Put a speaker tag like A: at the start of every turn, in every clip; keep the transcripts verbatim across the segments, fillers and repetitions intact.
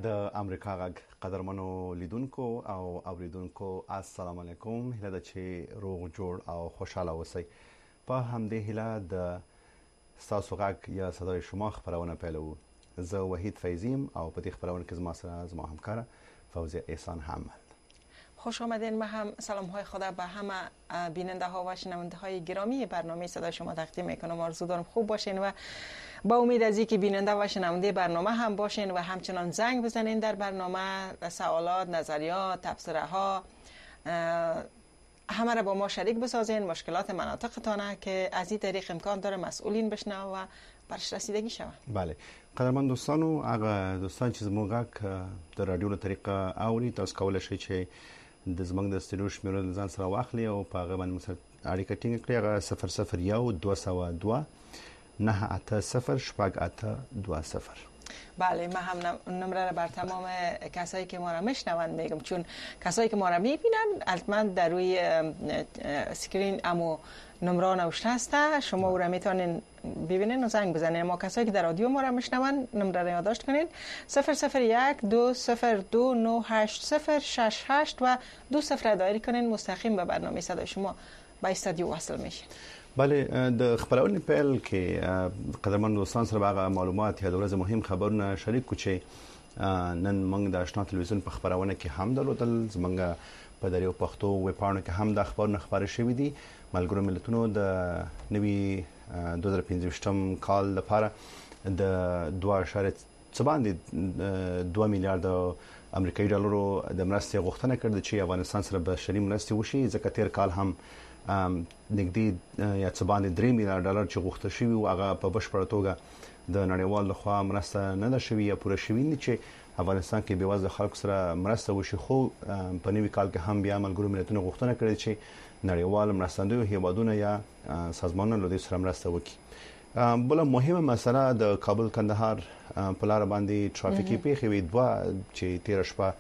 A: د امریکا غږ قدرمنو لیدونکو او اوریدونکو السلام علیکم. هیله ده چې روغ جوړ او خوشاله اوسئ. په همدې هیله د ستاسو غږ یا صدای شما خبرونه پیلوو. زه وحید فیضیم او په دې خبرونه کې زما سره زما همکار فوزیه احسان هم.
B: خوش آمدین. ما هم سلام های خدا به همه بیننده ها و شنونده های گرامی برنامه صدای شما تقدیم میکنم. آرزو دارم خوب باشین و با امید از اینکه بیننده و شنونده برنامه هم باشین و همچنان زنگ بزنین در برنامه، سوالات، نظریات، تبصره ها همه را با ما شریک بسازین. مشکلات مناطقتانه که از این طریق امکان داره مسئولین بشنوه و برش رسیدگی شود.
A: بله قدرمن دوستانو، هغه دوستان چې زموږ غږ د رادیو له طریقه اوري، تاسو کولی شئ چې د زموږ د استودیو شمیرو ځان سره واخلي او په هغه باندې مثلا اړیکه ټینګ کړئ. هغه صفر صفر یو دوه سوه دوه نه اته صفر شپږ اته دوه صفر.
B: بله، من هم نمره را بر تمام کسایی که ما را میشنوند میگم، چون کسایی که ما را میبینن حتما در روی سکرین امو نمره نوشته است، شما او را میتونین ببینین و زنگ بزنین. ما کسایی که در رادیو ما را میشنوند نمره را یادداشت کنین: صفر صفر یک دو صفر دو نه هشت صفر شش هشت و دو صفر دایره کنین، مستقیم به برنامه صدای شما با استودیو وصل میشین.
A: بله، د خبرونې پیل کې قدرمن دوستان سره هغه معلومات یا د ورځې مهم خبرونه شریک کو چې نن موږ د آشنا تلویزیون په خبرونه کې هم درلودل. زمونږ په دریو پښتو ویب پاڼو کې هم د خبرونه خبرې شوې دي. ملګرو ملتونو د نوي دوه زره پنځه کال لپاره د دوه اشاریه څه باندې دوه میلیارډ امریکایي ډالرو د مرستې غوښتنه کړې چې افغانستان سره بشري مرستې وشي. ځکه تیر کال هم نږدې یا څه باندې درې میلیارډ ډالر چې غوښتل شوی او هغه په بشپړه توګه د نړیوال لخوا مرسته نه ده شوې یا پوره شوې نه چې افغانستان کې بېوزله خلکو سره مرسته وشي. خو په نوي کال کې هم بیا ملګرو ملتونو غوښتنه کړې چې نړیوال مرستندوی هیوادونه یا سازمانونه له دې سره مرسته وکړي. بل مهمه مسله د کابل کندهار په لار باندې ترافیکي پیښې وې دوه چې تیر شپه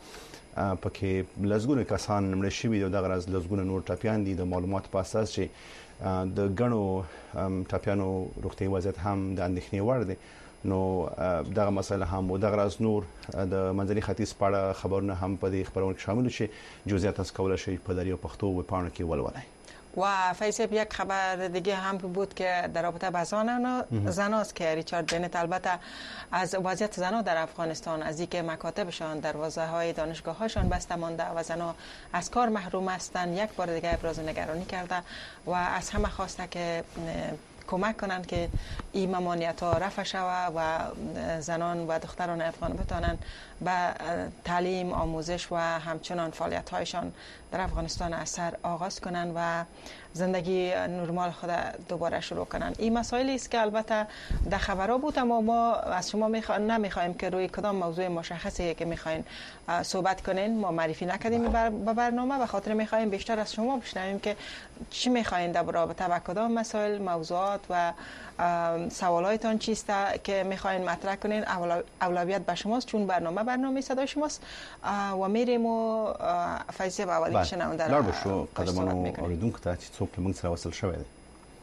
A: پکې لزګونه کسان مړ شوي او د غرض لزګونه نور ټاپیان دي. د معلومات په اساس چې د غنو ټاپیانو روغتي وضعیت هم د اندېښنې وړ دی. نو دغه مسله هم او د غرض نور د منځني ختیځ په اړه خبرونه هم په دې خبرونه کې شامل شي. جزئیات تاسو کولی شئ په دریو پښتو ویب پاڼو کې ولولئ.
B: و فیصل، یک خبر دیگه هم بود که در رابطه با زنان زناست که ریچارد بنت البته از وضعیت زنان در افغانستان، از اینکه مکاتبشان، دروازه‌های دانشگاه‌هاشان بسته مانده و زنان از کار محروم هستند، یک بار دیگه ابراز نگرانی کرده و از همه خواسته که کمک کنند که این ممانعت ها رفع شود و زنان و دختران افغان بتوانند به تعلیم، آموزش و همچنان فعالیت هایشان در افغانستان از سر آغاز کنند و زندگی نرمال خود دوباره شروع کنند. این مسائلی است که البته در خبرها بود، اما ما از شما میخوا... نمیخوایم که روی کدام موضوع مشخصی که میخواین صحبت کنین ما معرفی نکردیم بر... به برنامه، به خاطر میخوایم بیشتر از شما بشنویم که چی میخواین در رابطه با کدام مسائل، موضوعات و سوالایتان چیست که میخواین مطرح کنین. اولویت به شماست چون برنامه برنامه صدای شماست و میریم و فیضه به اولی شنونده
A: را بشو قدمانو اوریدونکو ته چې څوک موږ سره وصل شوی دی.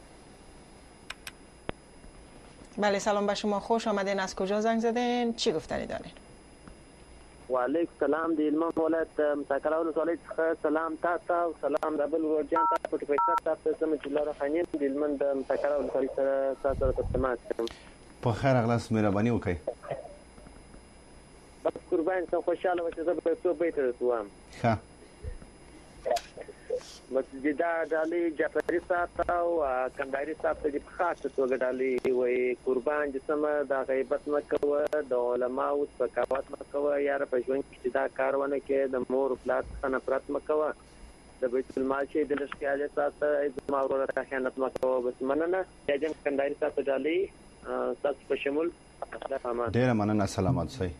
B: بله، سلام به شما، خوش آمدین. از کجا زنگ زدین؟ چی گفتنی دارین؟
C: و علیکم سلام دی علمان ولایت متکل ولسوالی څخه سلام تاسو او سلام د بل ورجان تاسو په پیسه تاسو سم چې لاره خانین دی علمان د متکل ولسوالی سره تاسو سره تماس کوم.
A: په خیر اغلاس مهرباني وکړئ.
C: بس قربان ته خوشاله وشه زه به څو بیت رسوم.
A: ښه
C: مسجد ډالۍ جعفری صاحب او کندهاري صاحب ته په خاصه توګه ډالۍ وي. قربان جسمه د غیبت مکوه، د علماء سپکاوت مکوه، یاره په ژوند کې دا کارونه کې د مور پلار څخه نفرت مکوه، د بیت المال شي د لشکاله ساته زما ورته خیانت مکوه. بس مننه یاجم کندهاري صاحب ته ډالۍ تاسو په شمول
A: ډیره مننه. سلامات سئ.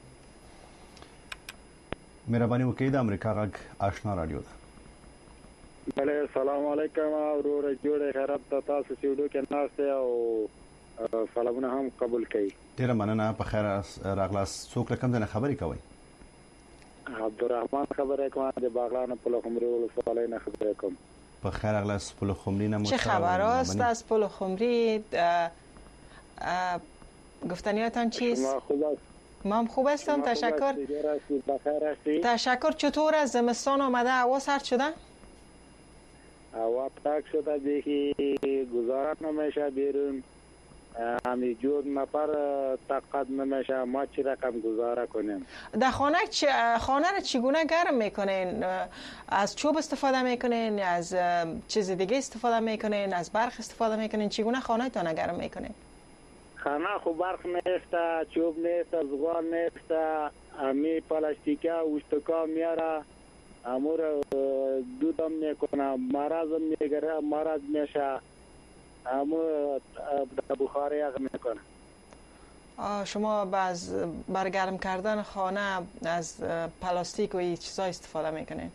A: مهرباني وکړئ. د امریکا غږ آشنا رادیو ده.
D: بله، سلام علیکم ورور جوړ خیرات ته تاسو سیډو کې ناشته او سلامونه هم قبول کړئ.
A: ډیره مننه. په خیر راغلاس. څوک رقم نه خبرې کوي؟
D: عبدالرحمن خبره کوم د باغلان په خمري ولسوالۍ نه خبره کوم.
A: په خیر راغلاس. پل خمري نه
B: چه خبر است از پل خمري؟ گفتنیاتان چیست؟ ما خوب هستم، تشکر. تشکر. چطور از زمستان آمده؟ هوا سرد شده؟
D: هوا پاک شده دیگه، گذارت نمیشه بیرون، همی جود نفر طاقت نمیشه، ما چی رقم گذاره کنیم.
B: در خانه چ... خانه را چگونه گرم میکنین؟ از چوب استفاده میکنین؟ از چیز دیگه استفاده میکنین؟ از برق استفاده میکنین؟ چگونه خانه تان گرم میکنین؟
D: خانه خو برق نیست، چوب نیست، زغال نیست، امی پلاستیکه اوشتکا میاره، امور دودم میکنه، مرض میگره، مرض میشه، امور بخاری اغ میکنه.
B: شما باز بر گرم کردن خانه از پلاستیک و این چیزا استفاده میکنین؟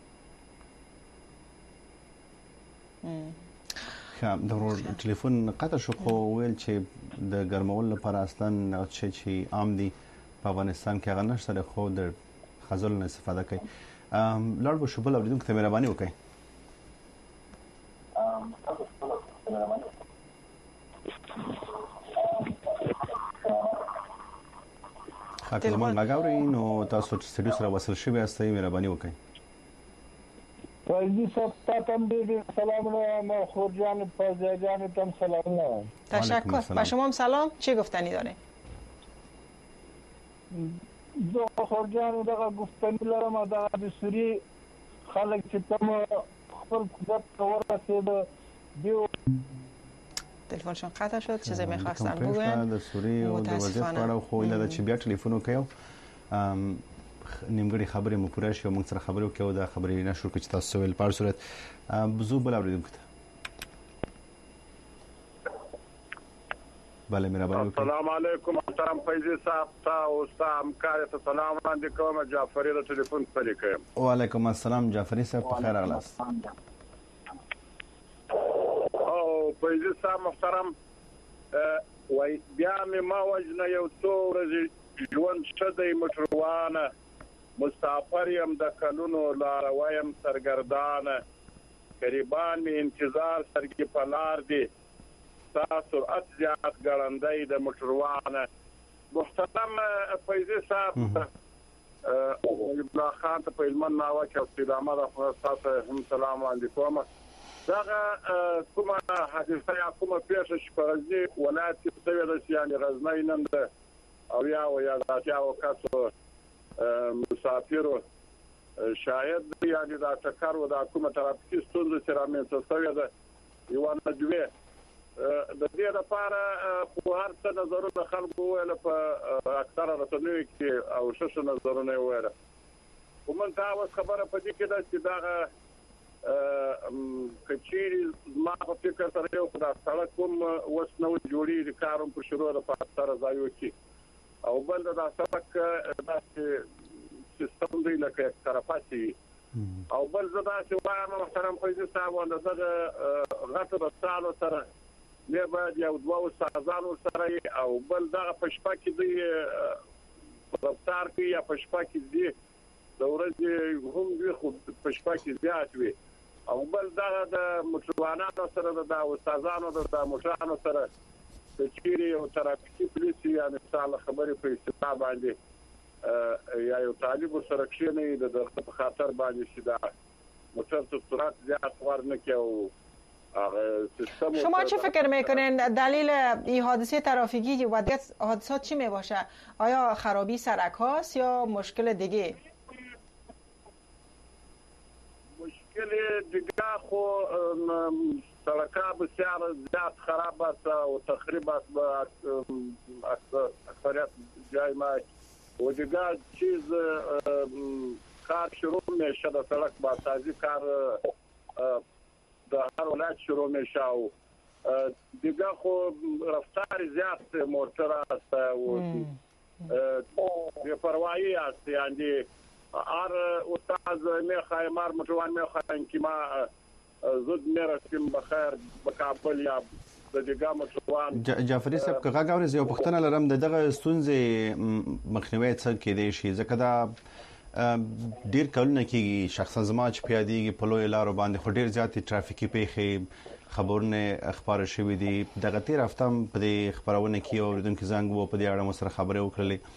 A: د ټلیفون قطع شو خو ویل چې د ګرمولو لپاره اصلا چې چې عام دي په افغانستان کې هغه نشته، خو د خزل نه استفاده کوي. لړ به شو بل اوریدونکو ته مهرباني وکړئ. خاطر زمان لګاوري نو تاسو سټډیو سره وصل شوي یاستئ، مهرباني وکړئ.
E: فایزی صاحب تاتم دیدی سلام ما خورجان پازیجان تم سلام.
B: تشکر. با شما هم سلام. چی گفتنی داره؟
E: دو خورجان دغه گفتنی لرم، دغه د سوري خلک چې تم خپل قدرت ورسېد دیو.
B: تلفنشون قطع شد. چیزی می‌خواستن بگن
A: د سوري او د وضعیت په اړه خو ایله چې بیا ټلیفون وکړو نیمګړی خبرې مو پوره شو، موږ سره خبرې وکړو، دا خبرې نه شو چې تاسو ویل په صورت بزو بل اوریدونکو ته. بله مهرباني وکړئ.
F: السلام علیکم محترم فیضی صاحب، تاسو استاد همکار ته سلام وړاندې کوم. جعفری د ټلیفون پرې کوم.
A: وعلیکم السلام جعفری صاحب، په خیر راغلاست.
F: او فیضی صاحب محترم، وای بیا مې ما وجنه یو څو ورځې ژوند شدی موټروانه، مسافر یم د کلونو لارویم سرګردانه، غریبان می انتظار سرګي په لار دي، ستا سرعت زیات ګړندی د موټروانه. محترم فیضي صاحب، الله خان ته په هلمند ناوه کې استدامه ده، تاسو هم سلام وړاندې کوم. دغه کومه حادثه یا کومه پیښه چې په غزني ولایت کې شوې ده، یعنې غزنی نن ده او یا و یا د اتیا کسو مسافرو شاید یعنې دا ټکر و، دا کومه ترافیکي ستونزه چې رامنځته شوې ده یوه نه دوې. د دې لپاره خو هر څه نظرونه خلکو وویل په اکثره رسنیو کې او ښه ښه نظرونه یې وویل. خو موږ ته اوس خبره په دې کې ده چې دغه که چیرې زما په فکر سره یو خو دا سړک هم اوس نوی جوړېږي، کار هم په شروع ده په اکثره ځایو کې، او بل دا سړک داسې سیستم دی لکه یک طرفه چې وي. او بل زه داسې وایم محترم فیضي صاحب، د دغه غټو رسالو سره بیا باید یو دوه استادانو سره او بل دغه په شپه کې دوی رفتار کوي یا په شپه کې دي د ورځې هم وي خو په شپه کې زیات وي، او بل دغه د موټروانانو سره د استادانو د موټرانو سره د چیرې یو ترافیکي پولیس یا مثال خبرې په اصطلاح باندې یا یو طالب سره کښېنوي د دغه په خاطر باندې چې دا موټر ته سرعت زیات ورنکړي. او
B: شما چه فکر میکنین دلیل این حادثه ترافیکی وضعیت حادثات چی می باشه؟ آیا خرابی سرک هاست یا مشکل دیگه؟
F: مشکل دیگه خو سرکا بسیار زیاد خراب است و تخریب است به اکثریت جای ما، و دیگه چیز کار شروع میشه در سرک با سازی کار در هر ولایت شروع میشه و دیگه خو رفتار زیاد موتر است و بی‌پروایی است، یعنی هر استاد میخواه مار موټروان میخواه که ما زود میرسیم بخیر به کابل یا د دیګه موټروان.
A: جعفری صاحب که غږ اورئ، زه یو پوښتنه لرم، د دغه ستونزې مخنیوی څنګه کېدای شي؟ ځکه دا ډیر کلونه کېږي شخصا زما چې پیادېږي په لویو لارو باندې خو ډیر زیاتې ترافیکي پیښې خبرونه خبره شوې دي. دغه تېره هفته هم په دې خپرونه کې یو اورېدونکي زنګ وو، په دې اړه مو سره خبرې وکړلې.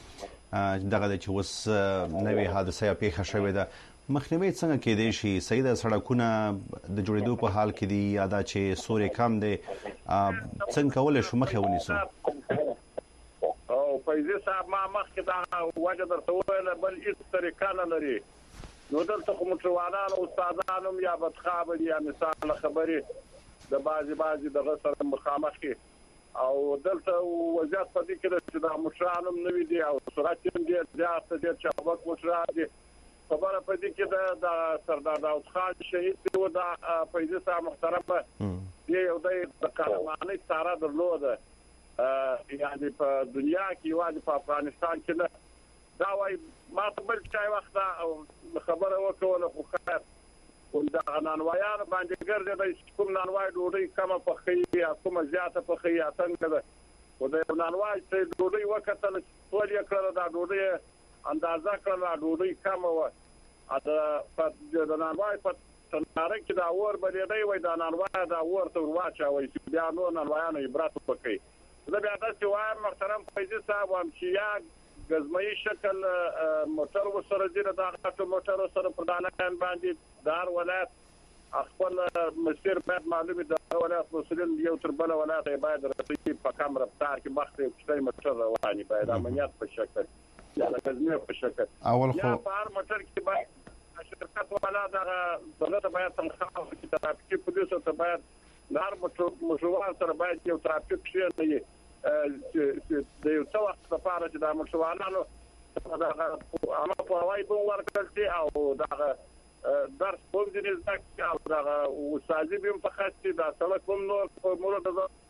A: دغه چې اوس نوې حادثه یا پیښه شوې ده مخنیوي څنګه کېدای شي؟ صحیح ده سړکونه د جوړېدو په حال کې دي یا دا چې سورې کم دی څنګه کولی شو مخه ونیسو؟
F: او فیضي صاحب ما مخکې دا وجه درته وویله بل هېڅ طریقه نه لري. نو دلته خو موټروانان او استادان هم یا بدخوابه دي یا مثال خبرې د بعضې بعضې دغه سره مخامخ کې او دلته وضعیت په دې کې ده چې دا موټران هم نوي دي او سرعت هم ډېر زیات دی، ډېر چابک موټران دي. خبره په دې کې ده د سردار داود خان شهید دی و دا فیضي صاحب محترمه دې یو دی د قهرمانۍ ساره درلوده یعنې په دنیا کې یوازې په افغانستان کې نه. دا وایي ما ته بل چای وخته خبره وکړله خو خیر دغه نانوایانو باندې ګرځېدی چې کوم نانوای ډوډۍ کمه پخوي یا کومه زیاته پخوي یا څنګه ده. خو د یو نانوای چې ډوډۍ وکتله چې ټول یې کړله دا ډوډۍ اندازه کړله ډوډۍ کمه وه. د نانوای په تناره کې دا اور بلېدی وایي دا نانوای دا اور ته ور واچوئ چې بیا نور نانوایانو عبرت وکړئ. زه بیا داسې وایم محترم فیضي صاحب وایم چې یا ګزمه‌يي شکل موټر ورسره ځي د دغه موټرو سره په دانایان باندې د هر ولایت خپل مسیر باید معلوم وي. د ولایت مسؤلین یو تر بله ولایت یې باید رسوي په کم رفتار کې مخکې یو کوچنی موټر روان وي باید امنیت په شکل یا د ګزمې په شکل یا په هر موټر کې باید شرکت والا دغه دولت باید تنخواه ورکړي. ترافیکي پولیسو ته باید د هر موټروان سره باید یو ترافیک شی نه د یو څه وخت لپاره چې د موټروانانو دغه عامه پوهاوی به ورکړل شي او دغه درس هم ځینې زده کړي او دغه استازي به هم پخه شي دا سړک هم نور په مورد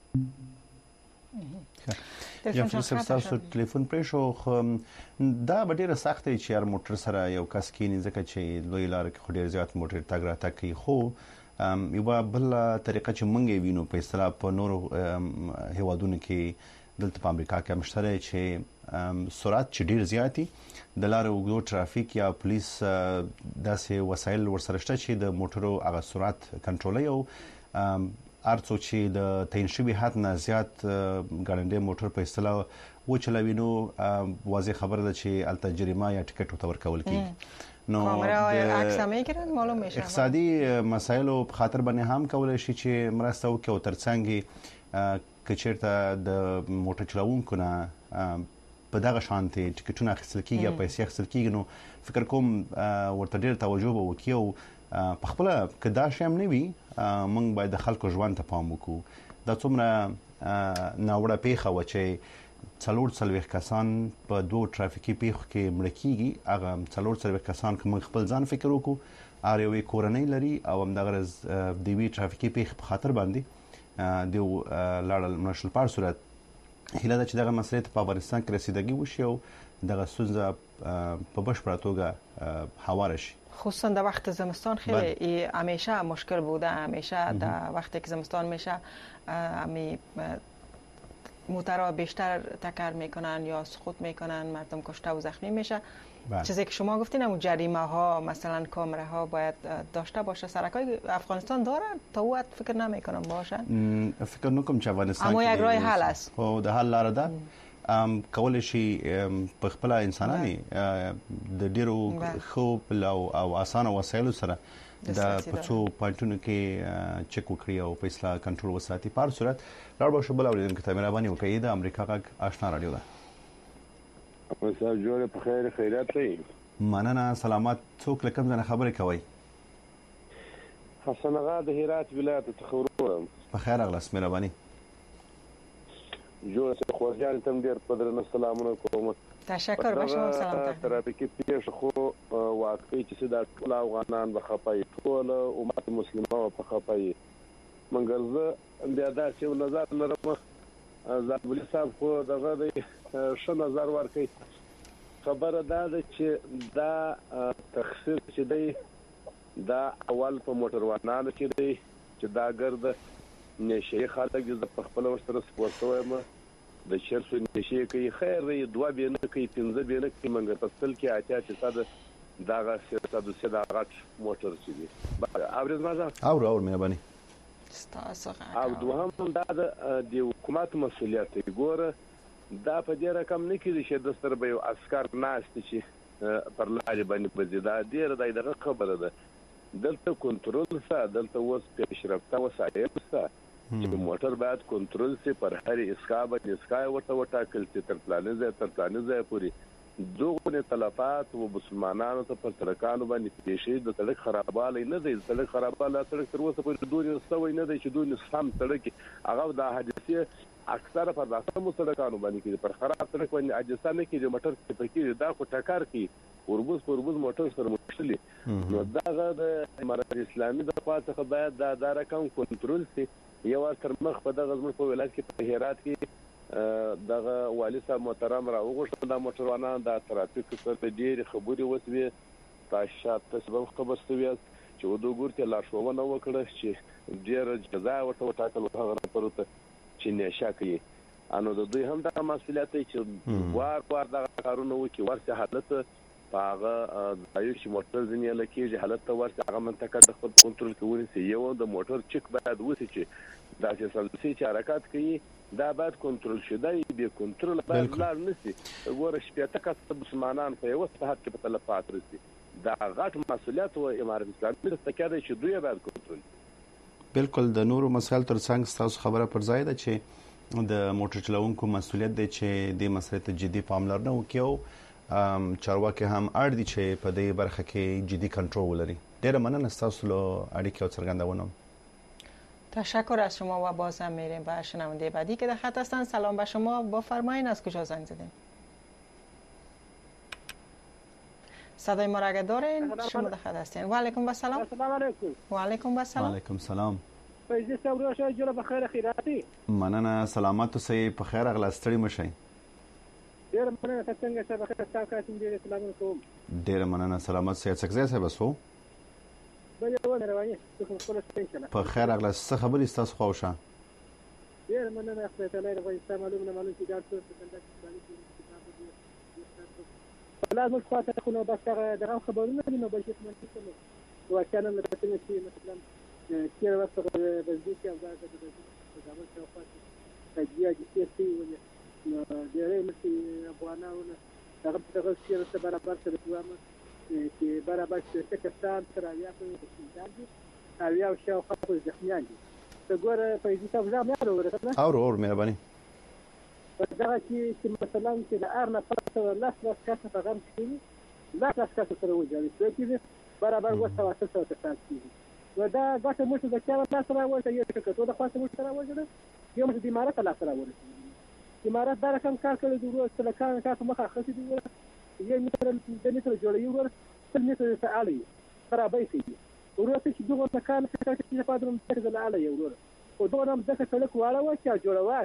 A: یا فیصل تاسو ټلیفون پرې شو دا به ډیره سخت دی چې هر موټر سره یو کس کېني ځکه چې لوی لار کې خو ډېر زیات موټر تګ راتګ کوي. خو یوه بله طریقه چې موږ یې وینو په اصطلاح په نورو هیوادونو کې دلته په امریکا کې هم شته چې سرعت چې ډېر زیات وي د لارې اوږدو ټرافیک یا پولیس داسې وسایل ورسره شته چې د موټرو هغه سرعت کنټرولوي او هر څوک چې د تعین شوي حد نه زیات ګړندی موټر په اصطلاح وچلوي نو واضح خبره ده چې هلته جریمه یا ټکټ ورته ورکول کېږي. نو اقتصادي مسایلو په خاطر باندې هم کولای شي چې مرسته وکړي او ترڅنګ که چېرته د موټر چلوونکو نه په دغه شانتې ټکټونه اخیستل کېږي یا پیسې اخیستل کېږي نو فکر کوم ورته ډېر توجه به وکړي او په خپله که دا شی هم نه وي موږ باید د خلکو ژوند ته پام وکړو. دا څومره ناوړه پیښه وه چې څلور څلوېښت کسان په دوو ټرافیکي پیښو کې مړه کېږي. هغه څلور څلوېښت کسان که موږ خپل ځان فکر وکړو هر یو یې کورنۍ لري او همدغه د یوې ټرافیکي پیښې په خاطر باندې دوی لاړل مړه شول. په هر صورت هیله ده چې دغه مسئلې ته په افغانستان کې رسیدګي وشي او دغه ستونزه په بشپړه توګه هواره شي.
B: خصوصا در وقت زمستان خیلی همیشه مشکل بوده. همیشه در وقتی که زمستان میشه همی موترها بیشتر تکر میکنن یا سقوط میکنن، مردم کشته و زخمی میشه. چیزی که شما گفتین همون جریمه ها مثلا کامره ها باید داشته باشه. سرکای افغانستان دارن تا وقت فکر نمیکنم باشن.
A: فکر نکنم چې افغانستان
B: اما یک راه حل است.
A: خو د حل لاره ده کولای شي په خپل انساناني د ډیرو خو او اسانه وسایلو سره د پڅو پټونو کې چک وکړي او په اصلاح کنټرول وساتي. په هر صورت لار به شبل اوریدونکو ته مهرباني وکړئ. د امریکا غږ آشنا رادیو ده.
G: مساء جوړ په خیر خیرات دی.
A: مننه سلامات. څوک لکم ځنه خبرې کوي؟
G: حسن آغا د هرات ولایت تخورم.
A: په خیر اغلاس مهرباني.
G: جوړ څه خوځان تم ډیر په درنه سلامونه کوم.
B: تشکر به شما سلام.
G: ترافیکي پیښه خو واقعي چې دا ټول افغانان به خپای ټول امت مسلمانانو په خپای منګر زه بیا دا چې نظر نرم زابلی صاحب خو دغه د ښه نظر ورکړي. خبره دا ده چې دا تخصیص چې دی دا اول په موټروانانو کې دی چې دا ګرد نشي خلک د خپل وسره سپورتوي د چرسو نشي کوي. خیر دی دوه به نه کوي پنځه به نه کوي منګر تسل کې اتیا چې صد داغه سیاست د سیدا غټ موټر چې دی اورز مازه
A: اور اور مهرباني
B: تاسو
G: او دوهم دا د حکومت مسؤلیت دی. ګوره دا په دې رقم نه کېږي چې د ستر به یو عسکر ناست چې پر لارې باندې بځي. دا ډېره د دغه خبره ده. دلته کنټرول سره دلته اوس پیشرفته وسایل سره چې موټر باید کنټرول سي پر هر اسکا باندې اسکا ورته وټاکل چې تر پلانې ځای تر پلانې ځای پورې دغه تلفات او مسلمانانو ته پر سړکانو باندې پیښې د سړک خرابوالی نه دی. سړک خرابوالی سړک تر اوسه پورې دوی سوي نه دی چې دوی سم سړک هغه د حادثې اکثره پر داسمو سړکانو باندې کې پر خراب سړک باندې حادثه نه کېږي. موټر پکې دا خو ټکر کوي وربوز پربوز موټر سره مشکلي. نو دغه د امارت اسلامي د خوا څخه باید دا د رقم کنټرول سي. یو تر مخ په دغه زموږ په ولایت کې په هرات کې دغه والي صاحب محترم راوغوښتل د موټروانان د ترافیک سره ډېرې خبرې وسوې. تاسو تاسو خبر شوي چې ودوګور ته لارښوونه وکړه چې ډېره جزا ورته وټاکل هغه راپورته چې نشه کوي. انو د دوی هم د مسؤلیت چې وار وار د کارونو وکي ورته حالت په هغه دایو چې موټر ځنې لکېږي حالت ته ورته هغه منطقه د خپل کنټرول کې ونیسي. یو د موټر چک باید وسی چې دا چې سلسي چې حرکت کوي دا باید کنټرول شي. دا به کنټرول باید لار نسی. ګوره شپېته کسه مسلمانان په یو ساعت کې په تلفات رسي. دا غټ مسؤلیت و امارت اسلامي ته کېده چې دوی باید کنټرول.
A: بالکل د نورو مسایل ترڅنګ تاسو خبره پر ځای ده چې د موټر چلوونکو مسؤلیت دی چې د مسلې ته جدي پاملرنه وکړي او چارواکي هم اړ دي چې په دې برخه کې جدي کنټرول ولري. ډېر مننه تاسو له اړیکې او څرګندونو.
B: تشکر از شما و باز هم میریم به شنونده بعدی که در خط هستن. سلام به شما، بفرمایید از کجا زنگ زدین؟ صدای ما را اگه دارین شما در خط هستین. و علیکم و سلام.
E: السلام علیکم.
B: و علیکم و سلام.
A: و علیکم سلام.
E: فیضی صاحب راشه جوړه په خیر خیراتی.
A: مننه سلامت اوسئ په خیر اغلا ستړي مشئ.
E: ډېر مننه څنګه چې بخیر تاسو کاتم دې سلام کوم.
A: ډېر مننه سلامت سي څنګه ځای بسو.
E: بل یو نه رواني څه خپل څنګه.
A: په خیر اغلا څه خبرې تاسو خوښه.
E: ډېر مننه خپل ته لري وایي چې معلومه نه معلومه چې دا څه څنګه لازم خاطر خو نو بس دغه خبرونه نه به شي منځ کې نو وکانه نه پته چې مثلا کیر واسطه بزدي کې او دا د زموږ څخه خاطر تجیا چې سي ولې نو ډېرې مې افغانانو هغه څنګه چې سره برابر سره دوامه چې برابر څه کسان تر یا په استعداد او یا شاو خاطر ځخمیان دي څنګه په دې تاسو ځم نه ورته
A: اور اور مهرباني
E: دا چې مثلا چې د ارنه پاتې لاس لاس کاسه په غم کې لاس لاس کاسه سره وځي چې برابر وسه واسه څه تاسو نو دا ګټه مو چې دا چا تاسو راوځي یو څه ته د خاصه مو سره راوځي یو مې د امارات لا سره راوځي امارات دا رقم کار کوي د ورو سره کار تاسو مخه خسي دی یو متر د متر جوړي ور څل متر تعالي خرابې کوي ورو چې دغه مکان څخه چې په دروم څخه د اعلی ور او دوه نم ځکه سړک واړه و چې جوړوا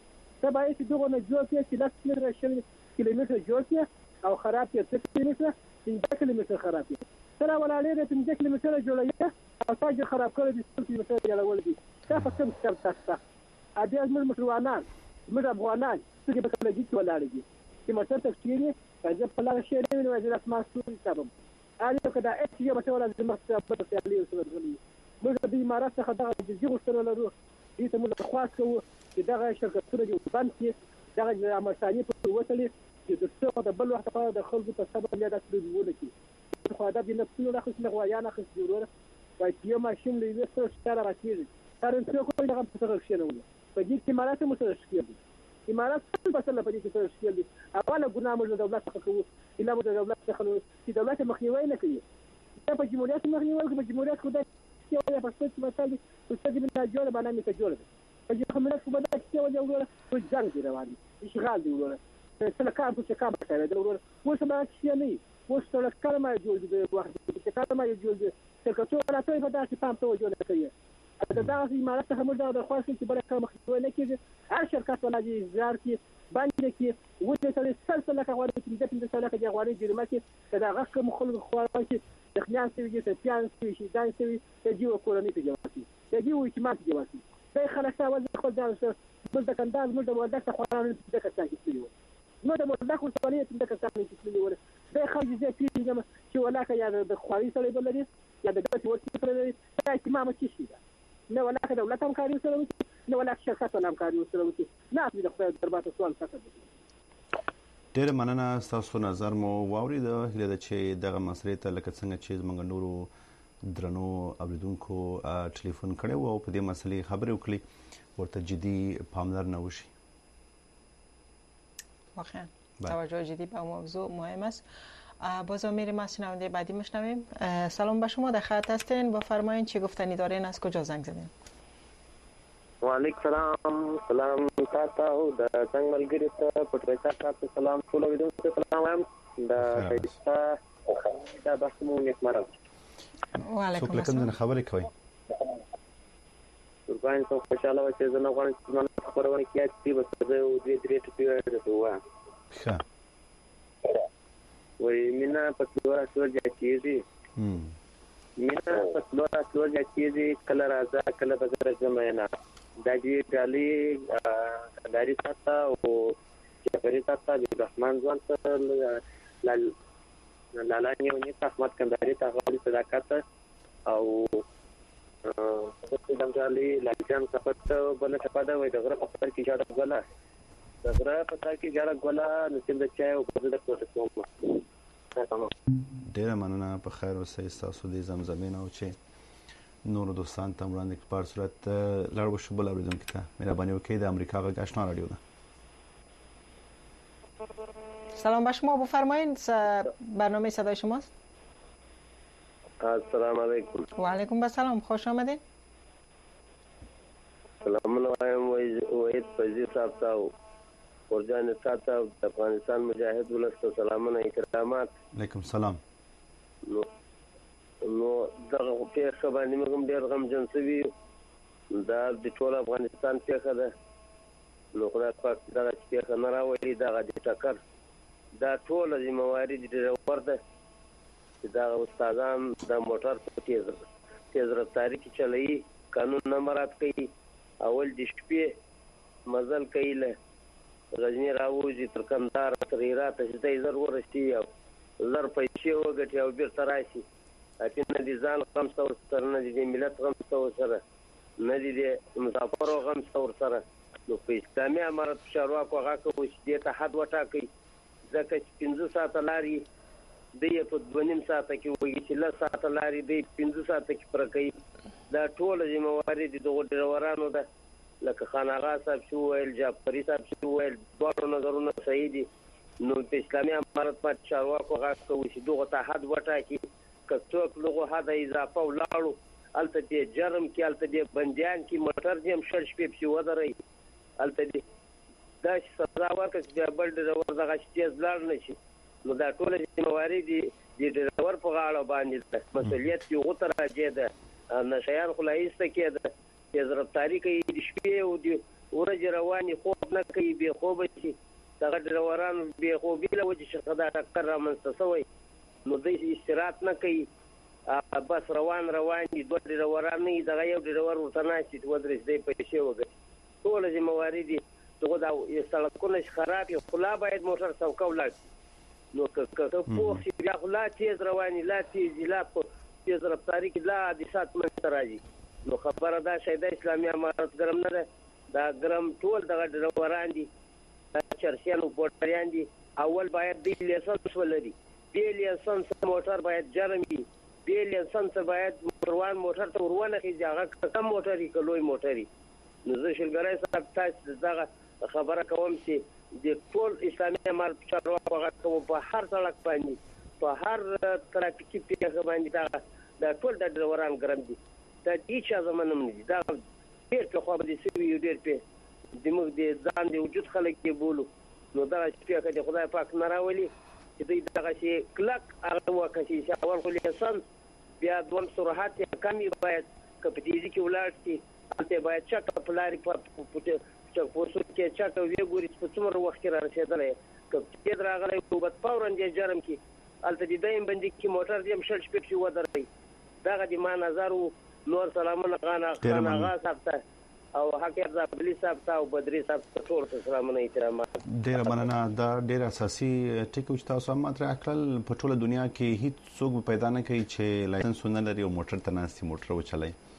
E: دا باید چې دغه نه جوړ کې چې لاس متر شل کیلومتر جوړ کې او خراب کې څه کیلومتر پنځه کیلومتر خراب کې سره ولالې د پنځه کیلومتر جوړي او تاج خراب کړی د څو کیلومتر جوړول دي دا په کوم څه تاسو ا دې موږ مسلمانان موږ افغانان چې په کلګي کې ولاړ دي چې مته تفسیري راځي په لاره شي نه وایي د اسمان سوري سبب اړیو کدا اچ یو مته ولا د مخته په تعالی سره غلي موږ د امارات څخه دغه د جګو سره لرو دې ته موږ خاص کوو چې دغه شرکتونه دي بند کې دغه امرساني په وټلې چې د څو د بل وخت په د خلکو په سبب نه دا څه ولکې خو دا د نفسونو راخص نه غوایانه خص جوړه وایي چې ماشين لې وسره ستاره راکېږي تر څو خو دغه څه راکښنه وله په دې کې امارات مو سره شکېږي امارات څه په څه په دې کې سره شکېږي اوله ګناه موږ د دولت څخه کوو اله موږ د دولت څخه چې دولت مخنیوي نه کوي دا په جمهوریت مخنیوي کوي په جمهوریت خو دا چې وایي په څه مثال دي څه دې نه جوړه باندې ته جوړه په جمهوریت خو دا چې وایي وروره په ځان دی روان اشغال دی وروره څه کار څه کار کوي دا وروره مو څه ما چې نه اوس ټول کلمه جوړ دي وخت چې کلمه جوړ دي څنګه ټول راځي په داسې پام ته جوړ کوي دا داسې امارات څخه موږ د خاص چې بل کار مخنیوي نه کیږي هر شرکت ولا دي زار کې باندې کې وځي چې سلسله کوي چې د دې سره کې غواړي جرمه کې دا غږ مخالف خواړه چې تخنیان سوي چې پیان سوي شي دا سوي چې یو کورنۍ ته جواسي چې یو اعتماد جواسي دا خلک ساوځي خپل ځان سره بل د کنداز موږ د ولادت خوانو د کسان کې سوي نو د ولادت خو سوالې د کسان کې سوي ول دا خلک چې پیږي چې ولاکه یا د خواري سره بل لري یا د دغه ورته سره لري دا اهتمام کې شي نه ولا که دولت هم کاری سره وکړي نه ولا شرکت هم کاری سره وکړي نه د خپل دربار ته سوال څه
A: ډېر مننه تاسو نظر مو واورید هله د چې دغه مسلې ته لکه څنګه چې موږ نورو درنو اوریدونکو ټلیفون کړو او په دې مسلې خبرې وکړي ورته جدي پاملرنه وشي.
B: واقعا توجه جدی به موضوع مهم است. باز میریم از شنونده بعدی میشنویم. سلام به شما، در خط هستین، بفرمایید چی گفتنی دارین، از کجا زنگ زدین؟
C: و علیکم سلام. سلام تاسو د څنګه ملګری ته پټریسا تاسو سلام ټول ویډیو ته سلام وایم د خیستا دا بس مو نیک مرام.
B: و علیکم السلام.
A: څه خبرې کوي؟
C: قربان ته خوشاله و چې زه نه غواړم چې زما خبرونه کیات دي بس زه یو دوه درې ټکي ورته
A: ښه
C: وای مینا په لور سور جاتیږي مینا په لور سور جاتیږي کله راځه کله بغیر زماینا د دې ډالي داری تاسو او چې تاسو د رحمان ځوان سره لال لالانی او نیت احمد کنداري تاسو صداقت او په دې ډالي لاجان صفت بل څه پاده وای دغه په سر کې جاړه غلا دغه په سر کې جاړه غلا نو د چای او په دې کوټه کوم.
A: ډیره مننه په خیر اوسئ تاسو د زمزمین او چې نور دوستان ته وړاندې په صورت لړ وشو بل اوریدونکو ته مهرباني وکړئ د امریکا غږ آشنا رادیو ده.
B: سلام به شما، بفرمایید برنامه صدای شماست.
G: السلام علیکم.
B: و علیکم السلام، خوش آمدید.
G: سلام علیکم وحید فیضی صاحب تاو ورجان صاحب د افغانستان مجاهد ولست سلامونه اکرامات.
A: علیکم سلام.
G: نو نو دغه په خبرې موږ ډېر غم جنسوي دا د ټول افغانستان څخه ده. نو خدای پاک دا چې څنګه راوړي دا د ټکر دا ټول د موارد ډېر ورته دا استادان د موټر په تیز تیز رفتاری کې چلایي قانون نه مراد کوي اول د شپې مزل کوي له غزنی راوځي تر کندهار تر هرات چې زر ورشي او زر پیسې وګټي او بیرته راشي اته نه ځان غم څور سره نه دي ملت غم څور سره نه دي مسافر غم څور سره نو په اسلامي امارت شروع کوغه کوي چې ته حد وټاکي ځکه چې پنځه ساعت لاري د په دونیم ساعت کې وږي چې له ساعت لاري د پنځه ساعت کې پر کوي دا ټول د موارد دغه ډیورانو ده لکه خان آغا صاحب شو ویل جعفری صاحب شو ویل ډول نظرونه صحیح دي نو په اسلامي امارت په چارواکو غاښ کوي چې دغه ته حد وټاکي کڅوک دغه حد اضافه ولاړو الته دې جرم کې الته دې بنديان کې موټر دې شل شپې په ودرې الته دې دا سزا ورکړي چې بل ډرور دغه شتیز لاړ نشي نو دا ټول موارد دي د ډرور په غاړه باندې مسؤلیت یو غوته راځي ده نشيان خلاص کېده چې زرفتاری کوي د شپې او د ورځې رواني خوب نه کوي به خوب شي دغه ډروران به خوب له وجه شخه دا ټکر رامنځته شوی نو د استراحت نه کوي بس روان روان دي دوه ډروران نه دغه یو ډرور ورته نه شي ودرېږي د پیسې وګړي ټول د موارد دغه د سړکونو خراب یو خلا باید موټر څوک ولاړ نو که که په شي بیا خلا تیز رواني لا تیز لا تیز رفتاری کې لا د سات منځ راځي نو خبره دا شایده اسلامي امارت ګرم نه ده دا ګرم ټول دغه ډروران دي چرسیان او پورټریان دي اول باید د لیسنس ولري د لیسنس موټر باید جرم وي د لیسنس باید موټروان موټر ته ورونه خي ځاګه کم موټري کلوې موټري نو زه شلګرای صاحب تاسو دغه خبره کوم چې د ټول اسلامي امارت چارواکو هغه په هر سړک باندې په هر ترافیکي پیښه باندې دا د ټول د ډروران ګرم دي دا هیڅ ځمنه نه دي دا ډېر په خو به سوي ډېر په د موږ د ځان د وجود خلک کې بولو نو دا چې په خدای پاک نه راولي چې دوی دغه شي کلک هغه وکړي چې اول خو لیسن بیا دوم سرعت کمی باید کپټیزي کې ولاړ شي البته باید چې په لاري په چې په څو کې چې وی ګوري په څومره وخت کې راځي کپټیز راغلی او په فورن دې جرم کې البته دې دایم باندې کې موټر دې مشل شپې شي ودرې دغه دې ما نظر نور سلامونه غانا غانا غا صاحب او حقیر زابلی صاحب او بدری صاحب ټول سلامونه احترامات.
A: ډیر مننه دا ډیر اساسي ټکو چې تاسو هم مطرح کړل په ټوله دنیا کې هیڅ څوک پیدا نه کوي چې لایسنس نه لري او موټر ته ناستي موټر وچلای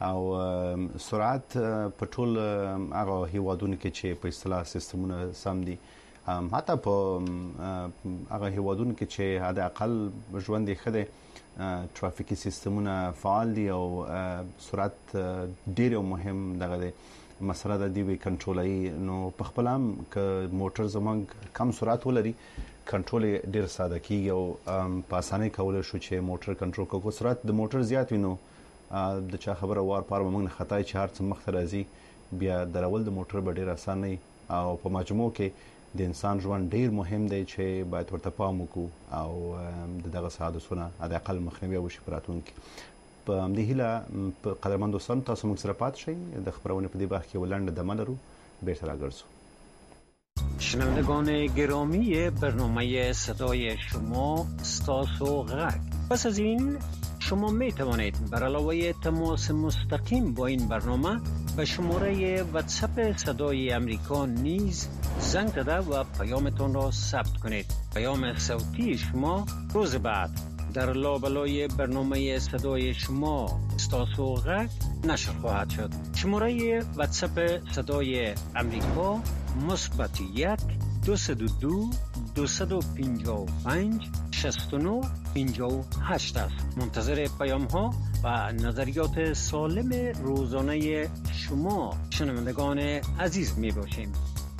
A: او سرعت په ټول هغه هیوادونو کې چې په اصطلاح سیستمونه سم دي حتی په هغه هیوادونو کې چې حد اقل ژوند یې خده ترافیکي سیستمونه فعال دي او سرعت ډیر مهم دغه دی مسله د دی وی کنټرولای نو په خپل هم ک موټر زمونږ کم سرعت ولري کنټرول ډیر ساده کیږي او په اسانه کول شو چې موټر کنټرول کوو سرعت د موټر زیات وینو د چا خبره وار پار موږ خطای چې هر څه مخ ته راځي بیا درول د موټر به ډیر اسانه او په مجموع کې د انسان ژوند ډیر مهم دی چې باید ورته پام وکړو او دغه حادثونه د اقل مخنیوي وشي پراتونکو په دې هیله په قدرمن دوستان تاسو موږ سره پات شئ د خبرونه په دې برخه کې ولنډ دمه لرو بیرته راګرځو
H: شنوندگان گرامی برنامه صدای شما استاسو غک پس از این شما می توانید بر علاوه تماس مستقیم با این برنامه به شماره واتساپ صدای امریکا نیز زنگ زده و پیامتان را ثبت کنید. پیام صوتی شما روز بعد در لابلای برنامه صدای شما استاسو غک نشر خواهد شد. شماره واتساپ صدای امریکا مثبت یک دویست و دو دویست و پنجاه و پنج شصت و نه پنجاه و هشت است. منتظر پیام ها و نظریات سالم روزانه شما شنوندگان عزیز می باشیم.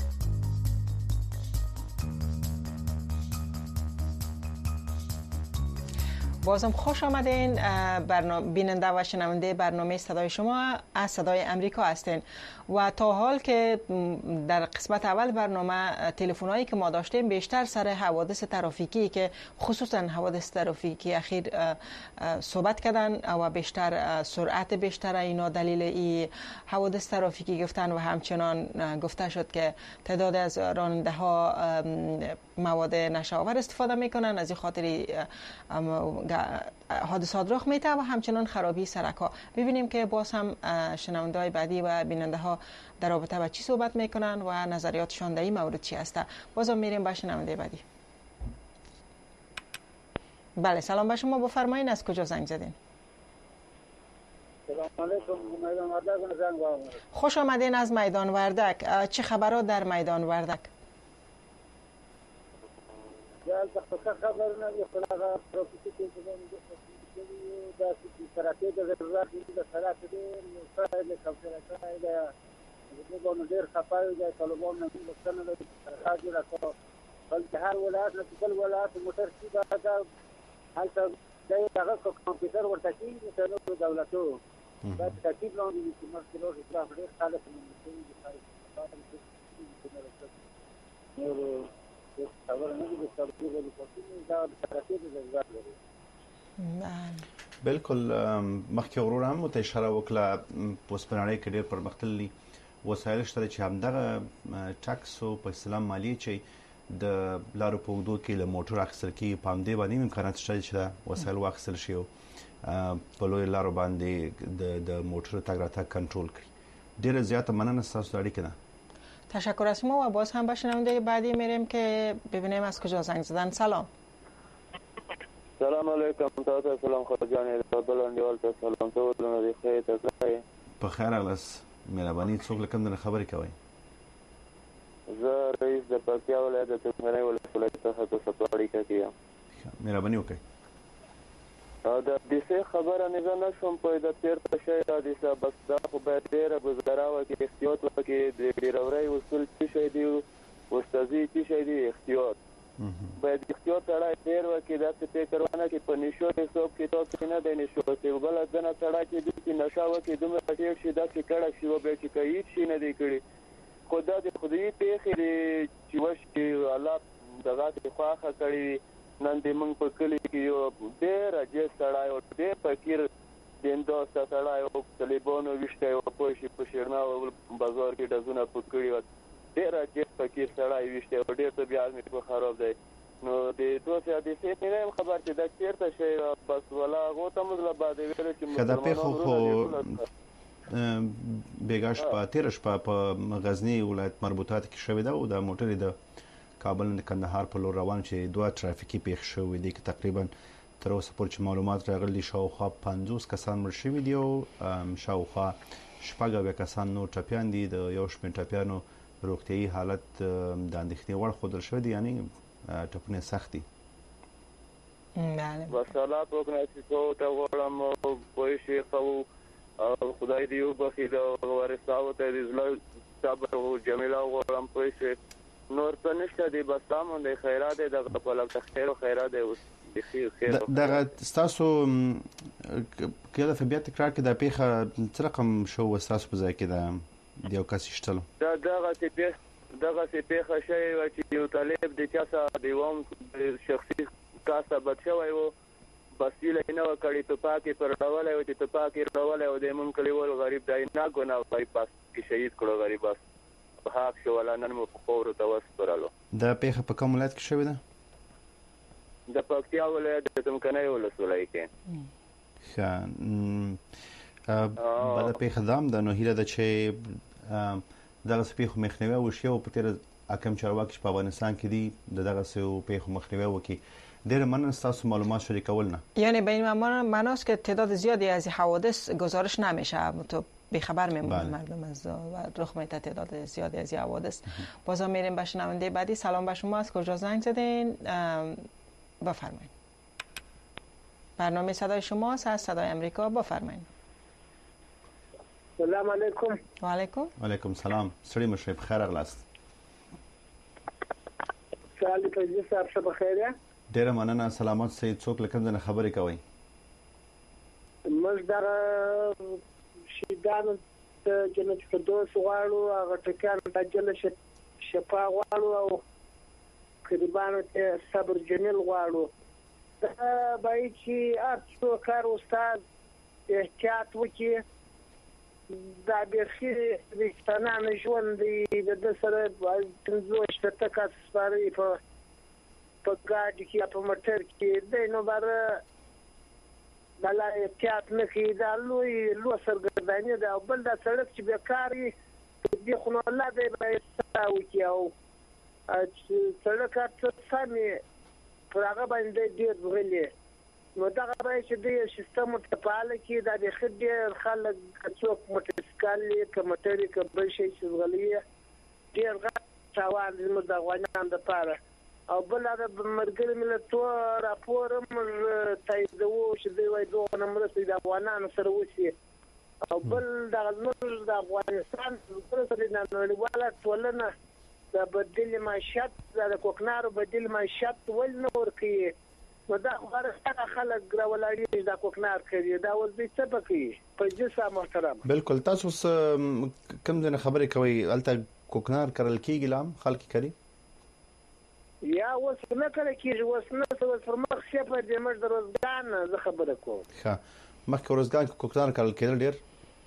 B: بازم خوش آمدین. برنامه بیننده و شنونده برنامه صدای شما از صدای امریکا هستین و تا حال که در قسمت اول برنامه تلفن‌هایی که ما داشتیم بیشتر سر حوادث ترافیکی که خصوصا حوادث ترافیکی اخیر صحبت کردن و بیشتر سرعت بیشتر اینا دلیل ای حوادث ترافیکی گفتن و همچنان گفته شد که تعداد از راننده ها مواد نشه‌آور استفاده میکنن از این خاطر حادثات رخ میده و همچنان خرابی سرک‌ها. ببینیم که باز هم شنونده‌های بعدی و بیننده ها در رابطه با چی صحبت میکنن و نظریاتشان در این مورد چی هسته. بازم میریم با شنونده بعدی. بله سلام به شما، بفرمایید از کجا زنگ زدین؟
E: سلام علیکم، میدان وردک زنگ آمد.
B: خوش آمدین از میدان وردک. چه خبرات در میدان وردک؟
E: یا دقیقا خبر نداری خلاقه ترافیکی که زمان دستی سرعتی در ضرورت نیست در سرعت دیر مستعد کمترکای در بانو دیر خفای در طالبان نمی بستن در سرعت دیر اکا بلکه هر ولایت نتیجل ولایت موتر سی باید حالتا در دقیق کامپیوتر ورتکی مثلا دولتو باید تکیب لاندی که مرسلوش اطلاف دیر خالص من مسیحی بخاری نورو
A: بالکل مخکې ورور هم ته اشاره وکړه پوسپنړی کې ډېر پرمختللي وسایل شته چې همدغه ټاکس او په اسلام مالی چې د لارو په وګړو کې له موټر اخیستل کې پام دی باندې امکانات شته چې دا وسایل واخیستل شي په لوی لارو باندې د د موټر تګ راتګ کنټرول کړي. ډېر زیاته مننه تاسو د اړیکې نه.
B: تشکر از شما و باز هم با شنونده بعدی میریم که ببینیم از کجا زنگ زدن. سلام.
I: سلام علیکم. تاسو سلام خو جان بلندیوال ته سلام ته ولونه خیر ته
A: په خیر اغلس مهرباني څوک لکم د خبرې کوي.
I: زه رئیس د پکتیا ولایت د تمنې ولایت څخه تاسو ته اړیکه کیم.
A: مهرباني وکړئ.
I: دا د څه خبره نه زنه شوم په د تیر تشه د دې بس دا خو به ډیره گزاراوه کې احتیاط وکړي د ډیروري اصول څه شي دی استاذي څه شي دی احتیاط باید احتیاط سره ډیر وکړي دا څه فکر ونه کې په نشو حساب کې تاسو نه دی نشو چې بل ځنه سره کې د نشا وکړي دومره ډیر شي دا چې کړه شي وبې چې کوي شي نه دی کړی خدا دې خدای په خیر چې وشي الله دغه خواخه کړی نن دې موږ په کلی کې یو ډېر اجازه سړای او ډېر فقیر دیندوسته سړای او طالبانو وشته او په شي په شیرنا بازار کې دزونه پکړی و ډېر اجازه فقیر سړای وشته او ډېر طبيعت مې په خراب دی نو دې دوه دې څه نه خبر چې دا چیرته شي بس ولا غوته مزله بعد ویل چې
A: خدای خو خو بیګاش په تیرش په غزنی ولایت مربوطات کې شوې ده او د موټر د کابل نه کندهار په لور روان چې دوه ترافیکي پیښ شوې دي چې تقریبا تر اوسه پورې چې معلومات راغلي شاوخوا پنځوس کسان مړ شوي دي او شاوخوا شپږ اویا کسان نور ټپیان دي. د یو شمېر ټپیانو روغتیایي حالت د اندېښنې وړ ښودل شوی دی، یعنی ټپونه سخت دي.
B: بله
I: وسلات وکړه چې څو ته غواړم پوه شي خو خدای دې وبخښي د وارثاو ته دې زړه صبر او جمیله غواړم پوه شي نور څه نشته دی بس دا مونږ خیرات دی دغه په لږ خیر او خیرات دی اوس
A: دغه تاسو کله په بیا تکرار کې د پیخه څه رقم شو تاسو په ځای کې د یو کس شتلو
I: دا دغه چې دغه چې پیخه شي چې یو طالب د چا سره دیوم شخصي کاسه بد شوی وو بسیله نه وکړي ته پاکي پر ډول او ته پاکي ډول او د مون کلیوال غریب دای نه ګناه پای پاس کې شهید کړو غریب بس په حق شو ولا نن مو خور ته وسپرالو.
A: د پیخه په کوم ولایت کې شوی ده؟
I: د پکتیا ولایت د تمکنۍ ولسوالۍ کې.
A: ښه بل پیخه دام د نو هیله د چې دغه سپیخو مخنیوي وشي او په تیر اکم چارواکي په افغانستان کې دي دغه سو پیخو مخنیوي وکي. ډېر مننه تاسو معلومات شریکول نه.
B: یعنی به این معناست که تعداد زیادی از حوادث گزارش نمیشه، تو بیخبر میمونن مردم از و رخ میده تعداد زیادی از حوادث. بازم میریم به شنونده بعدی. سلام به شما، از کجا زنگ زدین؟ بفرمایید. برنامه صدای شماست از صدای امریکا، بفرمایید.
E: سلام علیکم.
B: و علیکم.
A: و علیکم سلام. سړی مشه بخیر اغلاست.
E: سلام علیکم صاحب، شب بخیر.
A: ډیر مننه. سلامات سید څوک لکم دنه خبرې کوي؟
E: موږ دا شیدان ته جنت فردوس غواړو، هغه ټکان د جنت شفا غواړو او قربانو ته صبر جمیل غواړو. دا به چې اڅو کار استاد احتیاط وکړي. دا به خیر د ستنانه ژوند دی د سره پنځه شپږ کس سپاري په په ګاډي کې په موټر کې د نو بار بل احتیاط نه کوي. دا لوی لو سرګرداني دا بل دا سړک چې بیکاري دي خو نو الله دې به تاسو کې او سړک ته سمي پر هغه باندې ډېر غلي نو دا غواړي چې د سیستم ته پاله کې دا د خدای خلک څوک موټرسایکل کمټري کبل شي چې غلي ډېر غا تاوان زموږ د غوانان د پاره او بل دا مرګل ملتو راپور مر تاییدو چې دوی وایي دوه نمبر د افغانانو سره وسی او بل دا زموږ د افغانستان سره د نړیواله ټولنه د بدیل معیشت د کوکنارو بدیل معیشت ول نور کوي نو دا خبره خلک ګراولاري د کوکنار کوي دا ول دې څه پکې په جسا محترم.
A: بالکل تاسو کوم ځنه خبرې کوي الته کوکنار کرل کیږي لام خلک کوي
E: یا اوس نه کړی کېږي اوس نه څه اوس پر مخ شي په دې مړ د روزګان زه خبره کوم.
A: ښه مخکې روزګان کې کوکنار کرل کېدل ډېر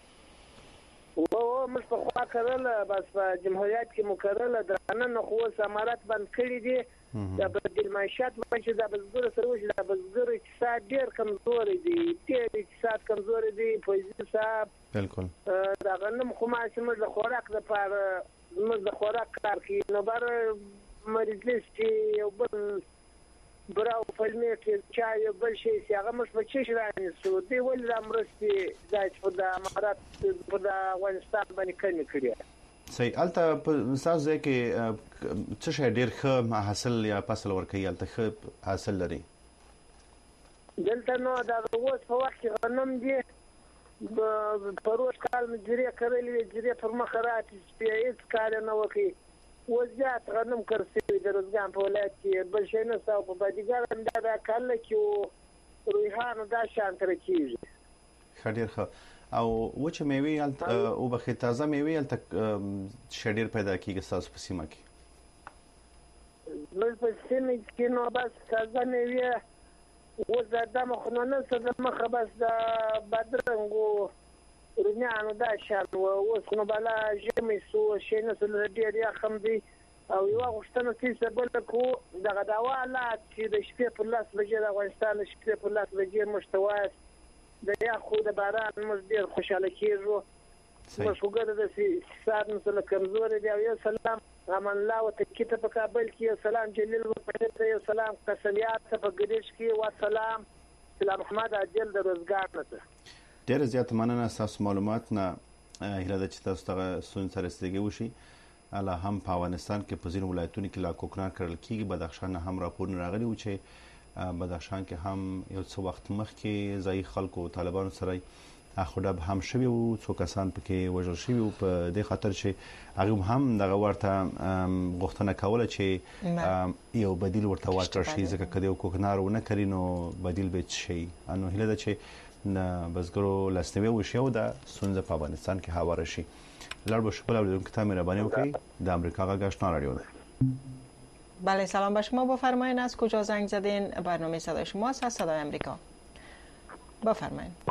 E: او موږ په خوا کړل بس په جمهوریت کې مو کړل درنه نو خو سمارات بند کړی دي د بدیل معیشت باندې د بزګر سره وشي د بزګر اقتصاد ډېر کمزور دي ډېر اقتصاد کمزور دي په حساب
A: بالکل
E: دا غنم خو ما چې موږ د خوراک لپاره موږ د خوراک کار کوي نو بر مریض چې یو بل براو فلمې کې چا یو بل شي چې هغه مش په چی شرانه سو دی ول امرستي ځای په د امارات په د افغانستان باندې کړی کړی
A: صحیح. الته په اساس ځای کې څه شي ډیر ښه حاصل یا فصل ورکوي الته ښه حاصل لري
E: دلته نو دا اوس په وخت کې غنم دي په روز کال مجري کړلې جری پر مخرات سپیس کار نه وکي وزیات غنم کرسي د روزګان په ولایت کې بل شي نه ساو په بدیګار انده دا کله کې رويهان دا شان تر کیږي
A: خډیر ښه او وچه میوي او بخې تازه میوي الته شډیر پیدا کیږي تاسو په سیمه کې
E: نو په سیمه کې نو بس تازه میوي و زاده مخنونه څه مخه بس د بدرنګو رنیانو دا شان و اوس نو بلا جمع سو شي نه سره ډیر یا خم دي او یو غشتنه چې بل کو دغه داواله چې د شپې په لاس بجې د افغانستان شپې په لاس بجې مشتواس د یا خو د باران مش ډیر خوشاله کیږو مش وګړه د سات مثلا کمزور دی او یو سلام امن الله او تکیته په کابل کې سلام جلیل په دې یو سلام قسمیات په ګریش کې و سلام
D: اسلام محمد عادل د روزګار نه.
A: ډېر زیات مننه تاسو معلومات نه هیله ده چې تاسو ته سون سره ستګي وشي. اله هم په افغانستان کې په ځینو ولایتونو کې لا کوکنار کړل کیږي. بدخشان هم راپورونه راغلي و چې بدخشان کې هم یو څو وخت مخکې ځای خلکو طالبانو سره اخوډب هم شوی او څو کسان پکې وژل شوی او په دې خاطر چې هغه هم دغه ورته غوښتنه کوله چې یو بدیل ورته ورکړ شي ځکه کله یو کوکنار ونه کړي نو بدیل به شي. انو هیله ده چې نه بزګرو لاسنیوي وشي او د سونځ په افغانستان کې هواره شي. لړ به شکل اولیدونکو ته مهربانی وکړئ. د امریکا غږ آشنا رادیو ده.
B: بله سلام به شما. بفرمایید از کجا زنگ زدین؟ برنامه صدای شماست از صدای امریکا. بفرمایید.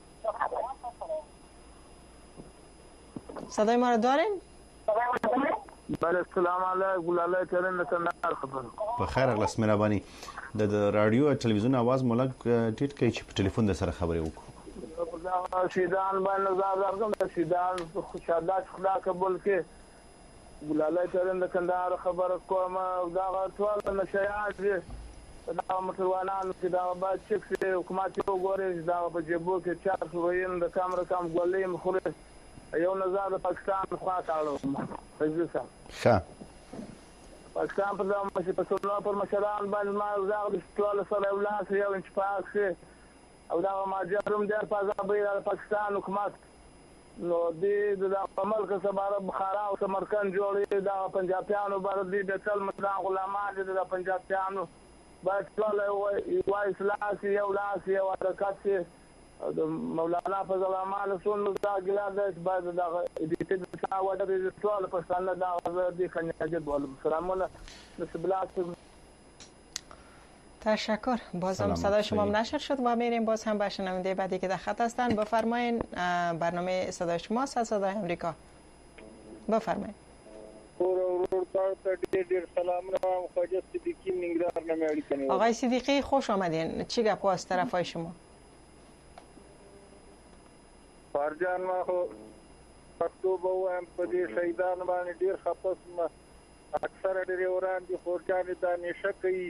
B: صدای ما رو دارین؟
D: بله سلام علیکم. ګلالای ترن نکندار خبر.
A: بخیر اغلس مهربانی. د رادیو او تلویزیون आवाज ملک ټیټ کوي چې په ټلیفون د سره خبرې وکړو.
D: شیدان باندې زادرګم د شیدان خوشاله خدا قبول کې ګلالای ترن نکندار خبر کوم دا ټول نشيات دي دا متوانان چې دا با چې حکومت یو غوري دا په جيبو کې چار سوین د کامره کام ګولې مخره یو نظر د پاکستان خوا کاړو پېژسا
A: ښه
D: پاکستان په دغه چې په څلور پر مشران باندې ما زاغ د ټول سره ولاس یو انچ پاک او دا ما جرم د پازابې د پاکستان حکومت نو د د عمل کې سباره بخارا او سمرقند جوړې دا پنجابیانو باندې د تل مدان غلامان د پنجابیانو باید ټول یو اسلاس یو لاس یو حرکت د مولانا فضل الرحمن سن دا ګلاد باید دا د دې وړه د ټول پښتانه دا د کنياجت ول سلام علیکم نسبلات.
B: تشکر. بازم صدای شما نشر شد و میریم باز هم به شنونده بعدی که در خط هستند. بفرمایید برنامه صدای شماست از صدای امریکا. بفرمایید. آقای صدیقی خوش آمدین. چی گپ است طرفای شما؟
F: فرجان ما خو پښتو به هم په دې شهیدانو باندې ډیر خپس ما اکثر ډریوران دي خورجان دانشه کوي.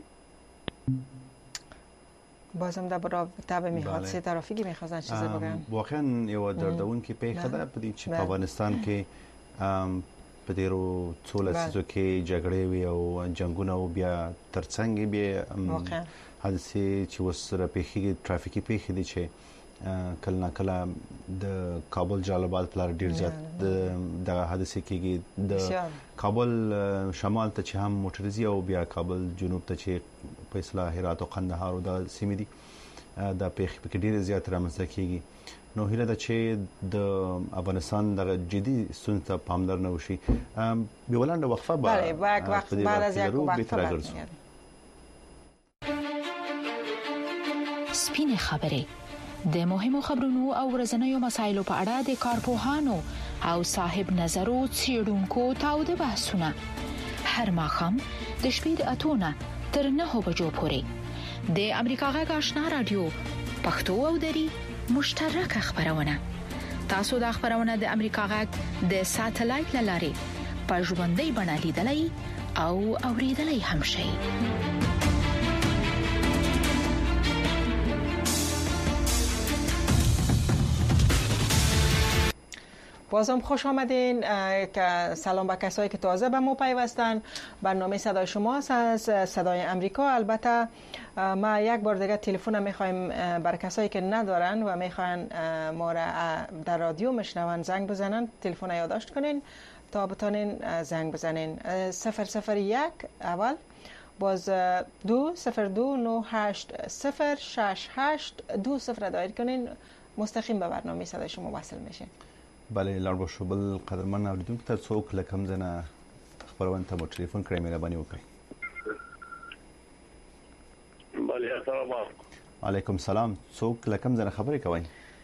B: بازم در رابطه به حادثه ترافیکی می‌خواستن چیزی بگن.
A: واقعا یو دردون کې پیښه ده په دې چې په افغانستان کې په ډیرو څو لسیزو کې جګړې وي او جنگونه او بیا ترڅنګ بیا حادثه چې وسره پیښې ترافیکي پیښې دي چې کله کله د کابل جلال پلار ډیر زیات د حادثه کېږي. د کابل شمال ته چې هم موټرزي او بیا کابل جنوب ته چې په اصلاح هرات او قندهار او د سیمې دي د پیښې په ډیر زیات رامنځته کېږي. نو هیله ده چې د افغانستان د جدي ستونزو پاملرنه وشي. به ولنډه وقفه
B: بله وقت بعد از یک وقفه
J: سپین خبرې د مهمو خبرونو او ورځنیو مسایلو په اړه د کارپوهانو او صاحب نظرو څېړونکو تاوده بحثونه هر ماښام د شپې د اتونه تر نهو بجو پورې د امریکا غږ آشنا رادیو پښتو او دری مشترک خبرونه. تاسو د خبرونه د امریکا غږ د ساتلایت لاري په ژوندۍ بڼه لیدلای او اوریدلای هم شئ.
B: بازم خوش آمدین. که سلام به کسایی که تازه به ما پیوستن. برنامه صدای شماست از صدای امریکا. البته ما یک بار دیگه تلفن میخوایم برای کسایی که ندارن و میخوان ما را در رادیو مشنون زنگ بزنن تلفن یادداشت کنین تا بتونین زنگ بزنین. صفر صفر یک اول باز دو صفر دو نه هشت صفر شش هشت دو صفر دایر کنین مستقیم به برنامه صدای شما وصل میشین.
A: بله لار بشو بل قدرمن اوریدونکو ته څوک لکم زنه خبرونه ته مو ټلیفون کړئ مهرباني وکړئ.
F: بله السلام علیکم.
A: علیکم سلام. څوک لکم زنه خبرې کوي؟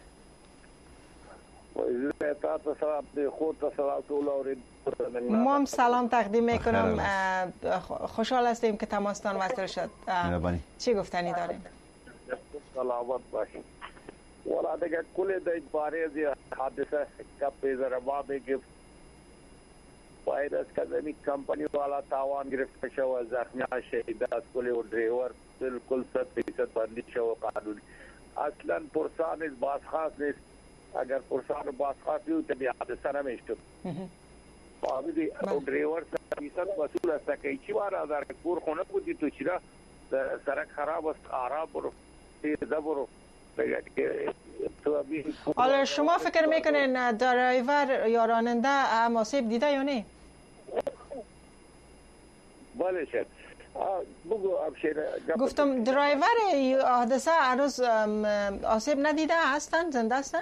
F: وای تاسو سره د خود سره ټول اورید.
B: ما هم سلام تقدیم میکنم. خوشحال هستیم که تماستان وصل شد.
A: مهربانی.
B: چی گفتنی داریم؟
F: سلامت باشید. ولا دغه کله د باره د حادثه کپ زره باندې کې باید از کدامی کمپانی والا تاوان گرفته شو، زخمی شهید است کلی و ڈرایور بالکل صد فیصد بندی شو قانونی. اصلا پرسان از بازخواست نیست. اگر پرسان بازخواست بیو تبی حادثه نمیشد. فهمیدی؟ و ڈرایور صد فیصد مسئول است که چی وارا در کور خونه بودی تو چرا سرک خراب است، آرام برو، تیزه برو.
B: حالا شما فکر میکنین درایور یا راننده هم آسیب دیده یا نه؟
F: بله شد. بگو ابشیر.
B: گفتم درایور حادثه هنوز آسیب ندیده هستن؟ زنده هستن؟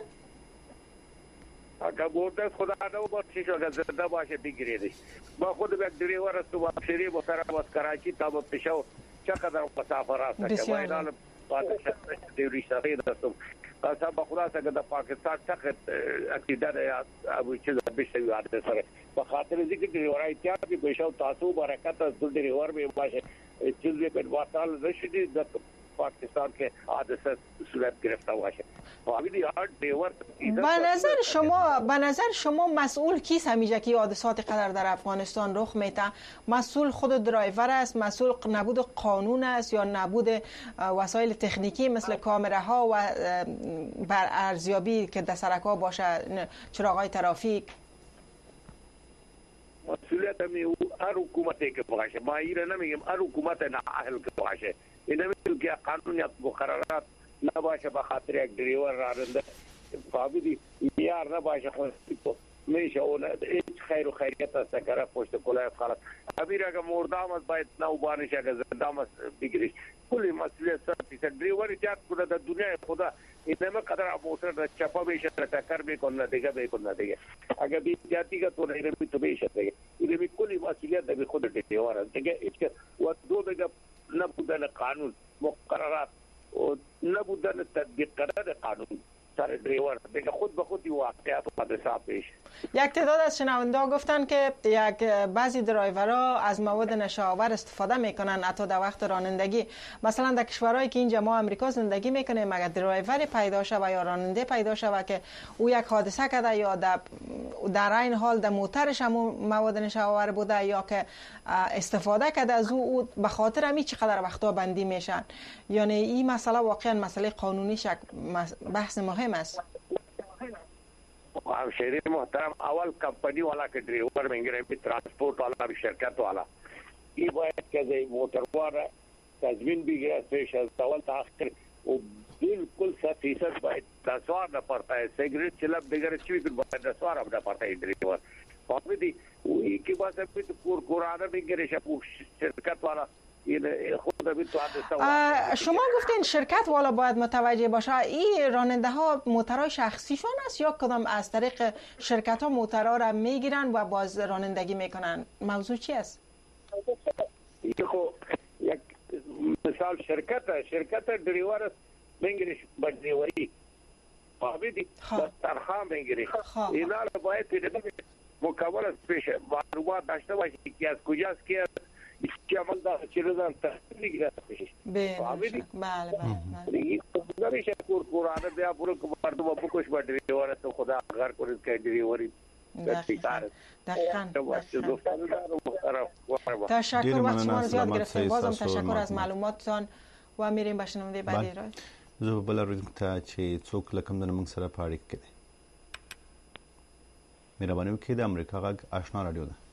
F: اگر بوده خدا نو باشه شو اگر زنده باشه بگیریدش. ما خود به درایور است و ابشیری با طرف از کراچی تا به پشاور چقدر مسافر است که باید پادشاه دیوری شهید هستم. اصلا با خدا سعی در پاکستان چقدر اکیدار ابو چیز بیشتری حادثه سره. با خاطر ذکر دیواری تیاری بیشتر تاسو برکت از دو دیوار می باشه چیزی به واسال رشدی در پاکستان که حادثه صورت گرفته باشه. فهمیدی هر دیوار.
B: به نظر شما به نظر شما مسئول کیست همیشه که حادثات قدر در افغانستان رخ میده؟ مسئول خود درایور است، مسئول نبود قانون است یا نبود وسایل تکنیکی مثل کامراها و بر ارزیابی که در سرک‌ها باشه چراغ‌های ترافیک؟
F: مسئولیت می هر حکومتی که باشه، ما ایره نمیگیم هر حکومت نه اهل که باشه. این نمیگیم که قانون یا مقررات نباشه به خاطر یک دریور راننده فهمیدی یار نباشه خود میشه اون هیچ خیر و خیریت است که پشت کلاه خلاص امیر اگر مردام است باید نو بانش اگر زندام است بگیریش کلی مسئولیت سرتی سر دریوری جات کنه در دنیا خدا این نمی قدر موتر چپا میشه تکر میکنه دیگه میکنه دیگه اگر بی جاتی که تو نمی تو میشه دیگه این می کلی مسئولیت در خود دریور است دیگه هیچ و دو دیگه نبودن قانون مقررات و نبودن تطبیق کردن قانون سر دریور دیگه خود به خود واقعیت حادثه پیش.
B: یک تعداد از شنونده‌ها گفتن که یک بعضی درایورها از مواد نشه‌آور استفاده میکنن حتی در وقت رانندگی. مثلا در کشورهایی که اینجا ما امریکا زندگی میکنیم اگر درایور پیدا شود یا راننده پیدا شود که او یک حادثه کرده یا در در این حال در موترش هم مواد نشه‌آور بوده یا که استفاده کرده از او, او به خاطر همین چقدر وقتا بندی میشن. یعنی این مسئله واقعا مسئله قانونی شک بحث مهم است.
F: همشهری محترم اول کمپانی والا که ڈرائیور میگیره می ترانسپورت والا بھی شرکت والا این باید که زی موتروار تضمین بگیره پیش از اول تا آخر و بالکل صد فیصد باید دسوار نپرتا ہے سیگریٹ چلب دیگر چی بھی باید دسوار اب نپرتا ہے ڈرائیور فهمیدی و این که باید می تو کور کورانه میگیره شب شرکت والا
B: شما گفتین شرکت والا باید متوجه باشه این راننده ها موترهای شخصیشون است یا کدام از طریق شرکت ها موترها را میگیرن و باز رانندگی میکنن موضوع چی است؟
F: یک مثال شرکت شرکت دریور است میگیرش با دریوری فهمیدی با تنخواه میگیری اینا باید مکمل است پیش معلومات داشته باشی که از کجاست که که عمل داره چیزی داره تحقیق داره
B: بله بله بله
F: نمیشه کور کورانه بیا برو که مردم بکش با دریور تو خدا غر کنید که دریوری
B: دقیقاً تشکر وقت شما زیاد گرفتیم بازم تشکر از معلوماتتان و میریم به شنونده بعدی را
A: زه بل ورځ ته چې څوک لکم د موږ سره په اړیکه کې دي مهرباني وکړئ د امریکا غږ آشنا رادیو ده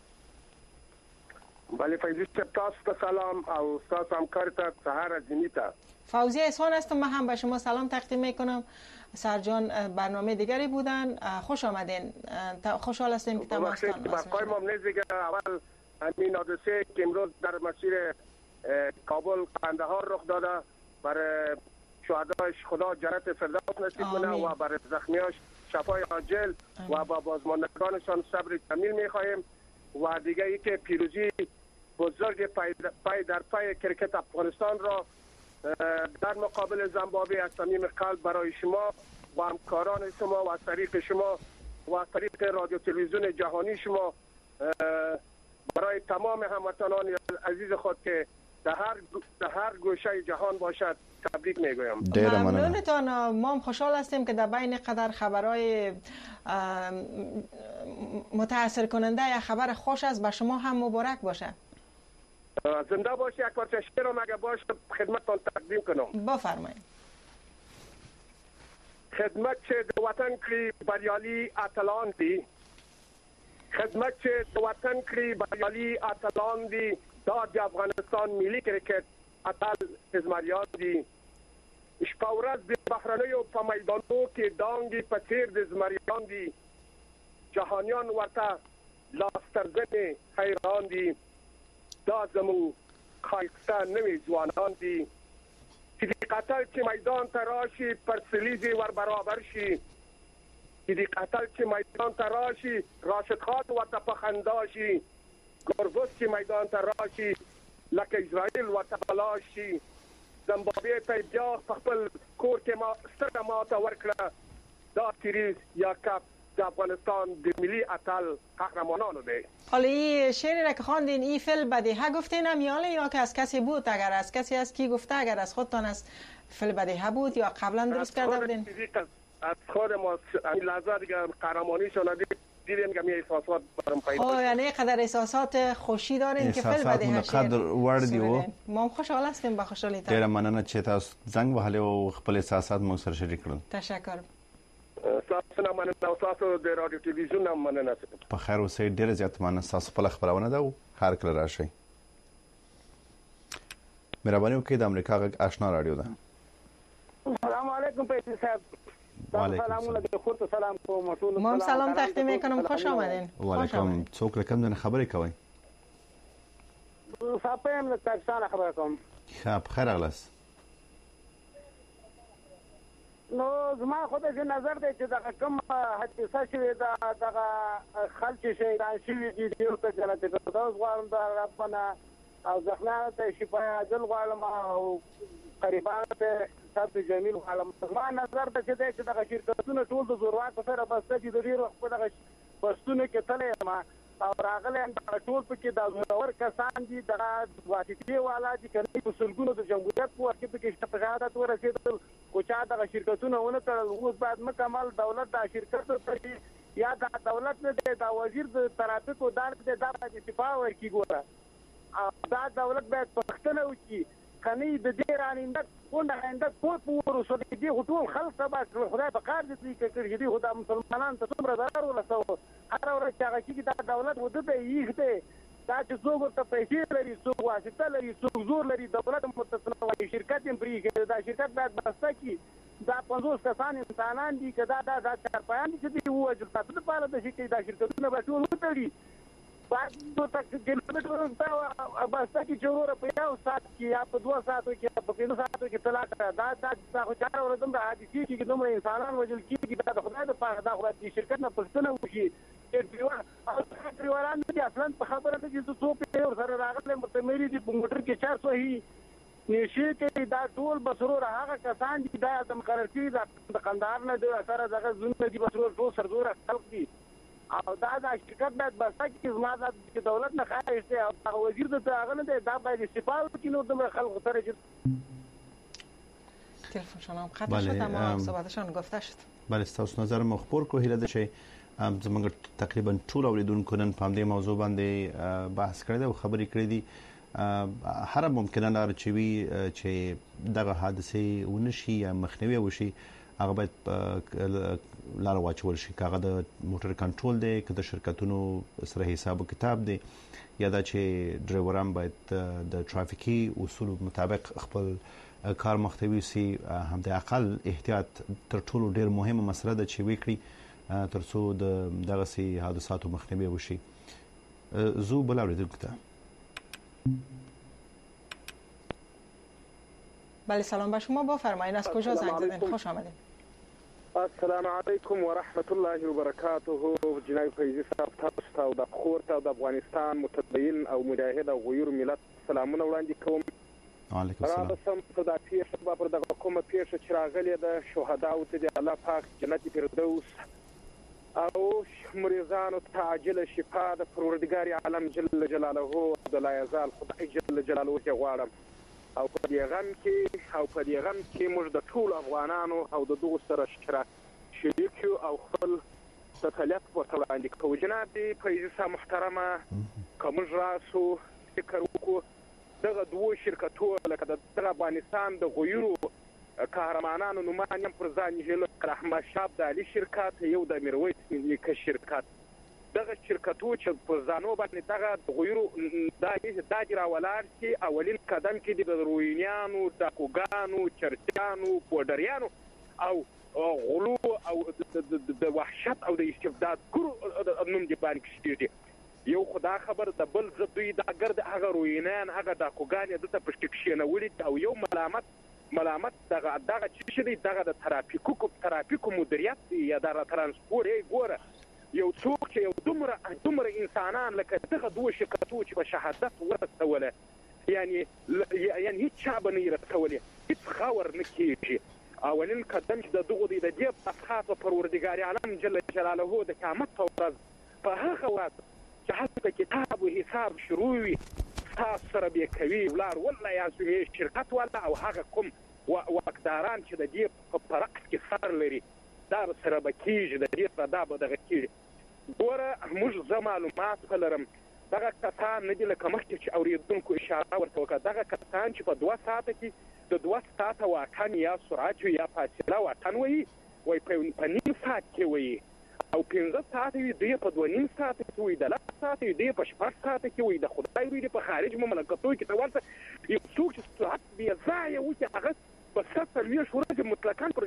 K: بله فیضی صاحب تاسو ته سلام او تاسو همکار ته سهار جنیتا
B: فوزی احسان هستم. من هم به شما سلام تقدیم میکنم. سرجان برنامه دیگری بودن. خوش آمدین. خوشحال هستیم که تماستان
K: برقای ممنیز دیگه اول همین حادثه که امروز در مسیر کابل قندهار رخ داده برای شهدایش خدا جنت فردوس نصیب کنه و برای زخمیاش شفای عاجل و با بازماندگانشان صبر جمیل میخواهیم و دیگه ای که پیروزی بزرگ پای, پای در پای کرکت افغانستان را در مقابل زیمبابوه از صمیم قلب برای شما و همکاران شما و از طریق شما و از طریق رادیو تلویزیون جهانی شما برای تمام هموطنان عزیز خود که در هر در هر گوشه جهان باشد تبریک میگویم.
B: ممنونتان. ما هم خوشحال هستیم که در بین قدر خبرهای متاثر کننده یا خبر خوش است به شما هم مبارک باشه.
K: زنده باشی. یک بار شعرم اگه باشه خدمتتان تقدیم کنم.
B: بفرمایید.
K: خدمت چه وطن کری بریالی اتلان دی، خدمت چه وطن کری بریالی اتلان دی، داد افغانستان ملی کرکت اتل ازمریان دی. شپاورز به بحرانه و پا میدانو که دانگی پتیر د ازمریان دی، جهانیان ورطا لاسترزن حیران دی، دا زمو خایسته نوی جوانان دی که دی قتل چه میدان تراشی پرسلیزی ور برابر شی، که دی قتل چه میدان تراشی راشد خان ورطا پخنداشی، گربوس چه میدان تراشی لکه اسرائیل ورطا بلاشی، زمبابوی تا بیا خپل کور که ما ستر ما تا ورکړه دا سیریز یا کپ د افغانستان د ملی اتل قهرمانانو دی.
B: حالا این شعری را که خواندین این فیل بدیهه گفتین هم یا که از کسی بود؟ اگر از کسی از کی گفته؟ اگر از خودتان از فیل بدیهه بود یا قبلا درست کرده بودین؟
K: از خود ما این لحظه دیگه قهرمانی شده دیدیم که می احساسات برام پیدا
B: شد. یعنی قدر احساسات خوشی دارین که فیل بدیهه شعر
A: وردی و
B: ما هم خوشحال هستیم با خوشحالیتان.
A: ډیره مننه چې تاسو زنګ وهلی او خپل احساسات مو سره شریک کړل.
B: تشکر.
K: تاسو نه مننه او تاسو د رادیو ټلویزیون نه مننه.
A: په خیر اوسئ. ډیره زیات مننه. تاسو خپل خبرونه ده هر کله راشئ. مهرباني وکړئ. د امریکا غږ آشنا رادیو ده.
D: السلام علیکم پیسې صاحب.
A: سلام
D: علیکم. سلام کوم ټول.
B: ما سلام تقدیم میکنم. خوش آمدین.
A: وعلیکم. څوک رقم دنه خبرې کوي؟
D: صاحب له پاکستان خبر کوم.
A: خب خیر اغلاس.
D: نو زما خو د نظر دی چې دا کوم حادثه شوې ده دغه خلک شهیدان شوي دي ډېر ته جنت الفردوس غواړم د ربنا او زخمانو ته شفای عاجل غواړم او قریبانو ته صبر جمیل غواړم. زما نظر دی چې دغه شرکتونه ټول د زورواکو سره بسته دي. د ډېر وخت په دغه بستونو کې تللی یم او راغلی یم ټول پکې دا زورور کسان دي دغه واسطې والا دي که نه په سلګونو د جمهوریت په وخت کې پکې شهادت ورسېدل خو چا دغه شرکتونه ونه تړل. اوس باید مکمل دولت دا شرکت ورکړي یا دا دولت نه دی دا وزیر د ترافیکو دا دی دا باید استعفا ورکړي. ګوره او دا دولت باید پوښتنه وکړي که نه د دې راننده کونډه آینده ټول په ورسو دي خو ټول خلک تباه کړل. خدای په کار دې دوی کړي دي خو دا مسلمانانو ته څومره ضرر ورسوه. هره ورځ چې هغه کېږي دا دولت وده ته ایښ دی. دا چې څوک ورته پیسې لري څوک واسطه لري څوک زور لري دولت متصل وایي شرکت یې پرېږدي. دا شرکت باید بسته کړي. دا پنځوس کسان انسانان دي که دا دا دا چارپایان دي چې دوی ووژل تاسو دپاره داسې کوي. دا شرکتونه به ټول وتړي دو کیلومترو ته بسته کړي چې وروره په یو ساعت کې یا په دوه ساعتو کې یا په پنځه ساعتو کې طلاق دا دا خو چاره ورځ دومره حادثې کېږي دومره انسانان وژل کېږي. دا د خدای دپاره دا خو باید دې شرکت نه پوښتنه وشي. ډریوران دي اصلا په خبره ده چې څو پیسې ورسره راغلی ورته مېري دي په موټر کې چار سوهي نشي کوي. دا ټول بسرور هغه کسان دي دا د مقرر کړي د قندهار نه دي سره دغه زونه دي بسرور ټول سرزوره خلک دي او دا دا شرکت باید بسته کړي. زما دا چې دولت نه خواهش دی او هغه وزیر د هغه نه دی دا باید استعفا وکړي. نو دومره خلکو سره چې
B: تلفنشان هم قطع شد اما صحبتشان گفته شد.
A: بله ستاسو نظر مخبر کو هیله ده چې زموږ تقریبا ټول اوریدونکو نن په دې موضوع باندې بحث کړی دی او خبرې کړې دي. هر ممکنه لار چې وي چې دغه حادثه ونشي یا مخنیوي وشي هغه باید لار واچول شي. هغه د موټر کنټرول دی که د شرکتونو سره حساب و کتاب دی یا دا چې ډرایوران باید د ټرافیکي اصول مطابق خپل کار مخته وي. هم د اقل احتیاط تر ټولو ډیر مهمه مسله ده چې وکړي ترڅو د دغه سي حادثاتو مخنیوي وشي. زو بل اوریدونکو ته
B: بله سلام به شما. بفرمایید از کجا زنگ زدین؟ خوش آمدید.
L: السلام علیکم و رحمت الله و برکاته. جناب فیضی صاحب تاسو ته د خور ته د افغانستان متدین او مجاهد او غیر ملت سلامونه وړاندې کوم.
A: وعلیکم السلام.
L: را سم ته د پیښه په دغه کومه پیښه چې راغلې ده شهداو ته د الله پاک جنت فردوس او مریضانو ته عاجل شفا د پروردګار عالم جل جلاله د لا یزال خدای جل جلاله غواړم او په دې غم کې او په دې غم کې موږ د ټول افغانانو او د دغو سره شریک یو او خپل تکلیف ورته وړاندې کوو. جناب فیضي صاحب محترمه، که موږ راسو فکر وکړو دغه دوو شرکتونو لکه د دغه افغانستان د غیرو قهرمانانو نومان یم پر ځان یې احمد شاه ابدالي شرکت، یو د میرویس نیکه شرکت، دغه شرکتونه چې پر ځانو باندې دغه غیرو دا دې راولاړ چې اولین قدم کې د روینیانو، ډاکوګانو، چرچیانو، پوډریانو او غلو او د وحشت او د استبداد ګرو نوم دې باندې کېږي. یو خدا خبر د بل ضد دوی دا ګرد هغه روینیان هغه ډاکوګان دلته پشت کښېنولي او یو ملامت ملامت دغه دغه چې دی دغه د ترافیکو ترافیکو مدیریت یا د ترانسپورت یې ګوره یو څوک چې یو دومره دومره انسانان لکه دغه دوه شرکتونه چې په شهادت ورسوله یعنی یعنی هیڅ چا به نه یې رسولی، هیڅ خاور نه کېږي. اولین قدم چې د دغو دی د دې په خاصه پروردګار عالم جل جلاله د قیامت په ورځ په هغه ورځ چې هلته کتاب و حساب شروع وي ستاسو سره به یې کوي ولاړ والله یې شرکت والا او هغه کوم واکداران چې د دې په رقص کې سر لري دا به سره به کېږي، د دې سره دا به دغه کېږي. ګوره موږ زه معلومات ښه لرم دغه کسان نه دي لکه مخکې چې اورېدونکو اشاره ورته وکړه، دغه کسان چې په دوه ساعته کې د دوه ساعته واټن یا سرعت یا فاصله واټن وایي وایي په نیم ساعت کې وایي او پنځه ساعته وي دوی په دوه نیم ساعته کې وایي د لس ساعته وي دوی په شپږ ساعته کې وایي. د خدای ویلي په خارج مملکتونو کې ته ورته یو څوک چې سرعت بې ځایه وکړي هغه په سل څلوېښت ورځې مطلقاً پر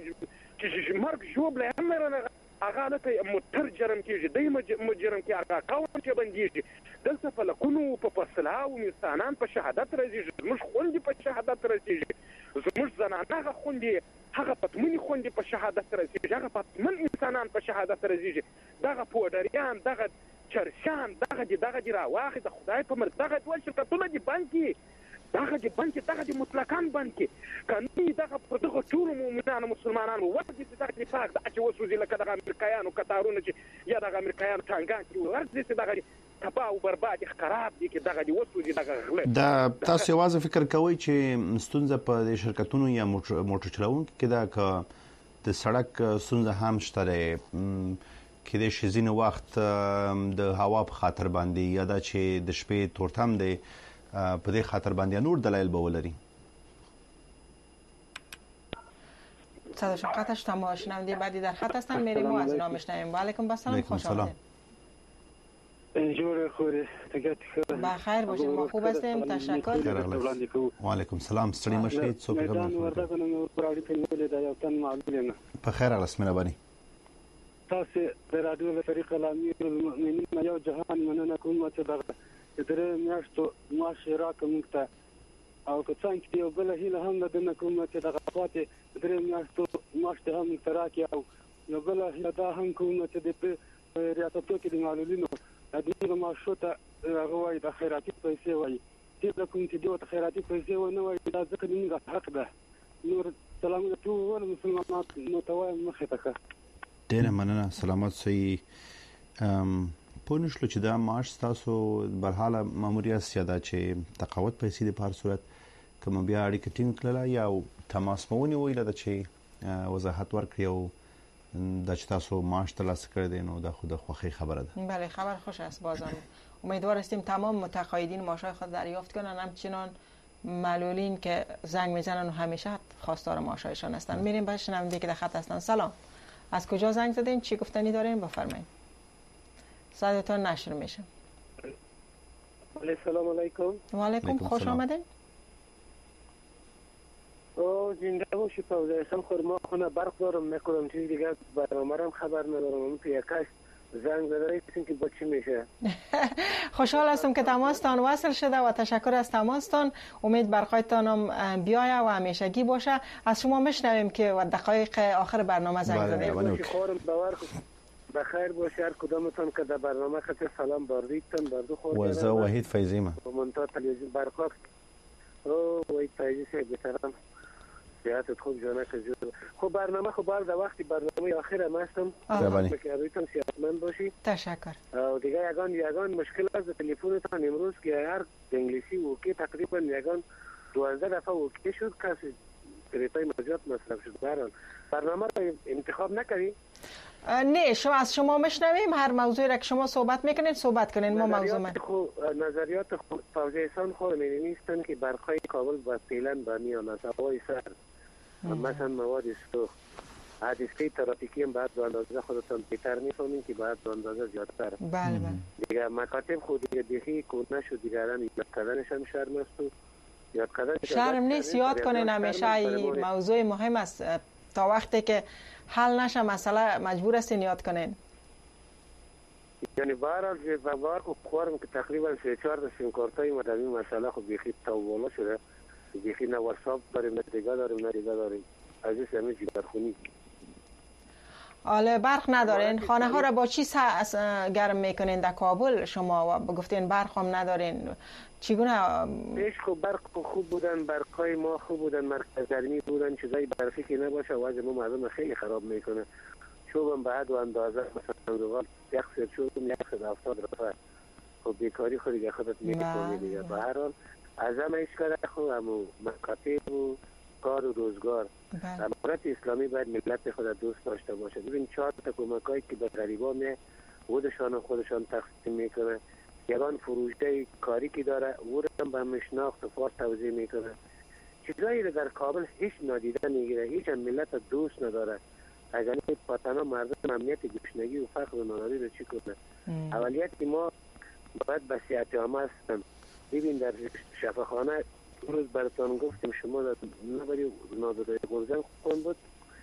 L: چې مرګ ژوبله هم لرنه هغه هلته موټر جرم کېږي، دی مجرم کې هغه اکاونټ چې بندېږي. دلته په لکونو په فاصلاو انسانان په شهادت رسېږي، زموږ خویندې په شهادت رسېږي، زموږ زنانه هغه خویندې هغه پتمنې خویندې په شهادت رسېږي، هغه پتمن انسانان په شهادت رسېږي. دغه پوډریان دغه چرسیان دغه دي دغه دي راواخلي د خدای په مرګ دغه دوه شرکتونه دي بند کړي، دغه دي بند کړي، دغه دي مطلقاً بند کړي. که نه دغه پر دغه ټولو مؤمنانو مسلمانانو ورځي چې دغه دي پاک دا چې وسوځي لکه دغه امریکایانو کتارونه چې یا دغه امریکایانو ټانګان چې ورځي چې دغه تباه او برباد خراب دي چې دغه دي وسوځي دغه غله. دا
A: تاسو یوازې فکر کوئ چې ستونزه په دې شرکتونو یا موټر چلوونکو کې دا که د سړک ستونزه هم شته کې د شزینو وخت د هوا په خاطر باندې یا دا چې د شپې تورتم دی په دې خاطر باندې نور دلایل به ولري؟
B: صدا شما شما شنونده بعدی در خط هستن میریم و از اینا میشنویم. و علیکم السلام، خوش آمدید.
M: جوړ خوري تګت
B: بخیر باشید، ما خوب هستیم، تشکر.
A: و علیکم السلام، ستړي مشئ څوک غواړي؟ په خیر الاس مهرباني.
M: تاسو د رادیو له طریق الامیر المؤمنین یو جهان مننه کوم چې دغه درې میاشتو معاش راکوم ته او که څنګه یو بل هیله هم د کوم چې دغه پاتې درې میاشتو معاش ته هم تراکي او یو بل هیله دا هم کوم چې د ریاستو کې د معلولینو د دې معاشو ته غوړي د خیراتي پیسې وایي چې کوم چې دوه خیراتي پیسې ونه وایي دا ځکه موږ حق ده. نور سلام ټول مسلمانات متوایم مخه تکه
A: ډېر مننه، سلامات سي. ام پونښلو چې دا معاش تاسو برحاله ماموریت سیاده چې تقاوت پیسې د په هر صورت کوم بیا اړیکه ټینګ کړله یا تماس مونی ویل دا چې وضاحت ورکړي او دا چې تاسو معاش ترلاسه کړی دی نو دا خود خوخی خبره ده.
B: بله خبر خوش است. بازم امیدوار هستیم تمام متقاعدین معاشای خود دریافت کنن، همچنان معلولین که زنگ میزنن و همیشه خواستار معاشایشان هستن. میریم به شنونده که در خط هستن. سلام، از کجا زنگ زدین؟ چی گفتنی دارین؟ بفرمایید. صداتون نشر میشه.
M: سلام علیکم.
B: و علیکم، خوش آمدین.
M: او زنده باشی فوزه اسم خورما خونه برق دارم میکنم چیز دیگه برنامه هم خبر ندارم. اون پیکش زنگ زده که با چی میشه.
B: خوشحال هستم که تماستان وصل شده و تشکر از تماستان. امید برقایتان هم بیایه و همیشگی باشه. از شما میشنویم که و دقایق آخر برنامه زنگ زده.
M: خورم باور بخیر باشه هر کدامتون که در برنامه خطر سلام باردیدتن بردو خورد.
A: وزا وحید فیضی ما.
M: منطقه تلویزیون برقاق. او وحید فیضی سه بترم.
N: صحتت خوب جانک جور. خب برنامه خب بر در وقتی برنامه آخر هم هستم که رویتان صحتمند باشی.
B: تشکر.
N: و دیگه یگان یگان مشکل از تلفنتان امروز که هر انگلیسی اوکی تقریبا یگان دوازده دفعه اوکی شد کسی تریتای مجازات مصرف شد. برحال برنامه رو انتخاب نکردی؟
B: نه شما از شما میشنویم هر موضوعی را که شما صحبت میکنین صحبت کنین. ما موضوع من
N: خو نظریات خو فوزیسان خو می‌نویسن که برقای کابل با فعلا با میان از هوای سر مثلا مواد سوخت حادثه ترافیکی هم باید دو اندازه خودتان بهتر میفهمین که باید دو اندازه زیادتر.
B: بله بله.
N: دیگه مکاتب خود دیگه دیگه کنه شد دیگران یاد کردنش هم شرم است و یاد کردن
B: شرم نیست یاد کنین همیشه این موضوع مهم است تا وقتی که حل نشه مسئله مجبور هستین یاد کنین.
N: یعنی بارال به بار کو کورم که تقریبا سه چهار تا سیم کارتای مدامی مسئله خو بیخی تاوالا شده. بیخی نه واتساپ داریم نه دیگه داریم نه دیگه داریم. از همه جیگرخونی.
B: حالا برق ندارین خانه ها را با چی گرم میکنین در کابل شما و گفتین برق هم ندارین چگونه؟
N: پیش خوب برق خوب بودن برقای ما خوب بودن مرکز گرمی بودن چیزای برقی که نباشه واجه ما مردم خیلی خراب میکنه. چوبم بعد و اندازه مثلا دوغال یک سر چوبم یک سر افتاد رفت. خب بیکاری خود دیگه خودت میکنی دیگه. به هر حال از همه ایش کاره خوب همو مکاتب و کار و روزگار. امارت اسلامی باید ملت خود دوست داشته باشه. ببین چهار تا کمکایی که به غریبا می خودشان و خودشان تقسیم میکنه. یگان فروشده کاری که داره او رو هم به مشناخت و فارس توضیح میکنه. چیزایی رو در کابل هیچ نادیده میگیره. هیچ هم ملت دوست نداره. اگر این پاتانا مردم امنیت گشنگی و فقر و ناناری رو چی کنه؟ اولیت که ما باید به صحت عامه هستم. ببین در شفاخانه روز براتون گفتیم شما نبری نادره گرزن خون بود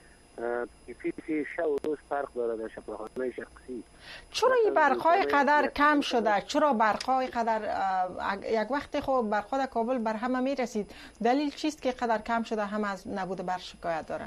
N: فیسی شب و روز فرق داره در شفاخانه شخصی.
B: چرا این برقای قدر کم شده؟ چرا برقای قدر یک وقتی خب برقا در کابل بر همه میرسید دلیل چیست که قدر کم شده هم از نبود برق شکایت دارن؟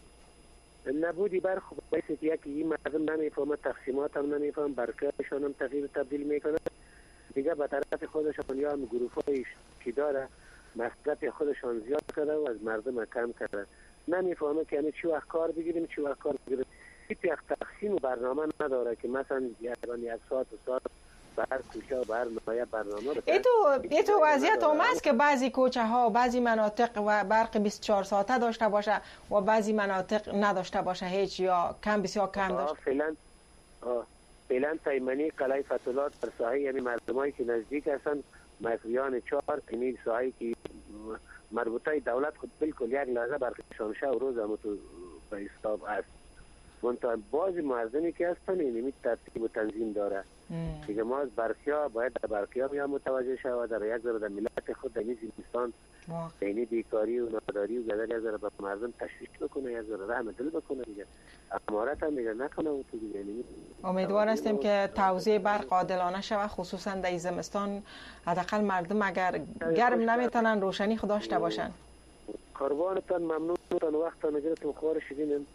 N: نبودی برق باید یکی این مردم نمیفهمه تقسیمات هم نمیفهم برقایشان هم تغییر تبدیل میکنه دیگه به طرف خودشان یا هم گروه هایش که داره مصرف خودشان زیاد کرده و از مردم کم کرده. نمیفهمه که یعنی چی وقت کار بگیریم چی وقت کار بگیریم. یک تقسیم و برنامه نداره که مثلا یک ساعت و ساعت به هر کوچه و به هر ناحیه برنامه رو.
B: ایتو ایتو وضعیت هم است که بعضی کوچه ها بعضی مناطق و برق بیست و چهار ساعته داشته باشه و بعضی مناطق نداشته باشه هیچ یا کم بسیار کم داشته.
N: فعلا فعلا تایمنی قلعه فتولات در ساحه یعنی مردمایی که نزدیک هستن مصریان چهار این ساحه که مربوطه دولت خود بالکل یک لحظه برقشان شه و روز هم تو به حساب است. منتها بعضی مردمی که هستن این ترتیب و تنظیم داره. دیگه ما از برقیا باید در برقیا هم متوجه شود در یک ذره در ملت خود در این زمستان یعنی بیکاری و ناداری و گذر یک ذره به مردم تشویش بکنه یک ذره رحم دل بکنه دیگه. امارت هم دیگه نکنه و تو دیگه یعنی
B: امیدوار هستیم که توزیع برق عادلانه شود خصوصا در زمستان حداقل مردم اگر گرم نمیتونن روشنی خود داشته باشن.
N: قربانتان ممنونتان وقتتان گرفتم خوار شدین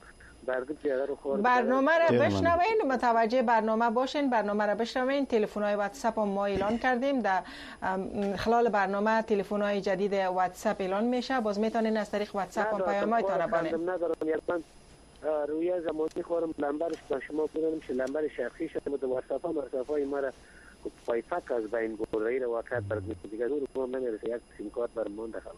B: برنامه را بشنوین متوجه برنامه باشین برنامه را بشنوین تلفن های واتساپ ما اعلان کردیم در خلال برنامه تلفن های جدید واتساپ اعلان میشه باز میتونین از طریق واتساپ هم پیام هایتان بانین
N: روی زمانی خورم لمبرش با شما بودم که لمبر شخصی شد مد واتساپ ها واتساپ های ما را پایفک از بین بردایی را واقعیت برد دیگه رو رو نمیرسه یک سیم کارت برمان دخلان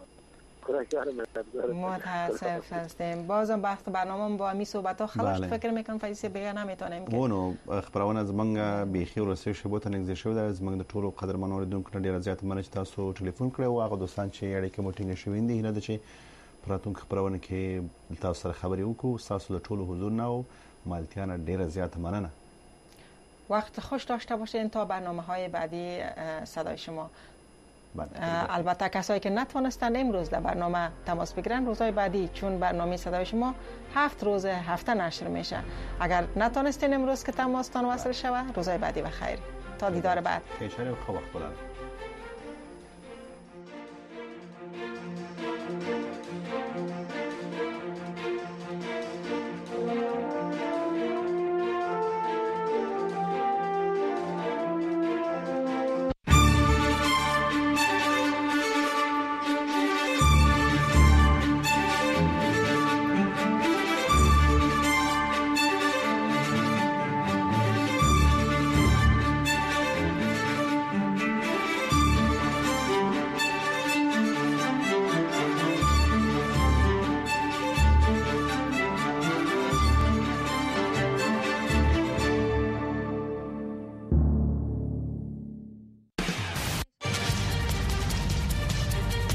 B: متاسف هستیم بازم وقت برنامه با می صحبت ها خلاص فکر میکنم فایسه بگه نمیتونیم که
A: ونو خبرونه زمنګ بیخي ورسې شو بوته نږدې شو د زمنګ د ټولو قدرمن اوریدونکو ډیر زیات مننه چې تاسو ټلیفون کړو او هغه دوستان چې اړیکه مو ټینګ شوې دي نه د چې پراتون خبرونه کې تاسو سره خبرې وکړو تاسو د ټولو حضور نه او مالتیانه ډیر زیات مننه
B: وقت خوش داشته باشین تا برنامه های بعدی صدای شما البته کسایی که نتوانستند امروز در برنامه تماس بگیرن روزهای بعدی چون برنامه صدای شما هفت روز هفته نشر میشه اگر نتونستین امروز که تماستان وصل شوه روزهای بعدی بخیر تا دیدار بعد
A: خیلی خوب وقت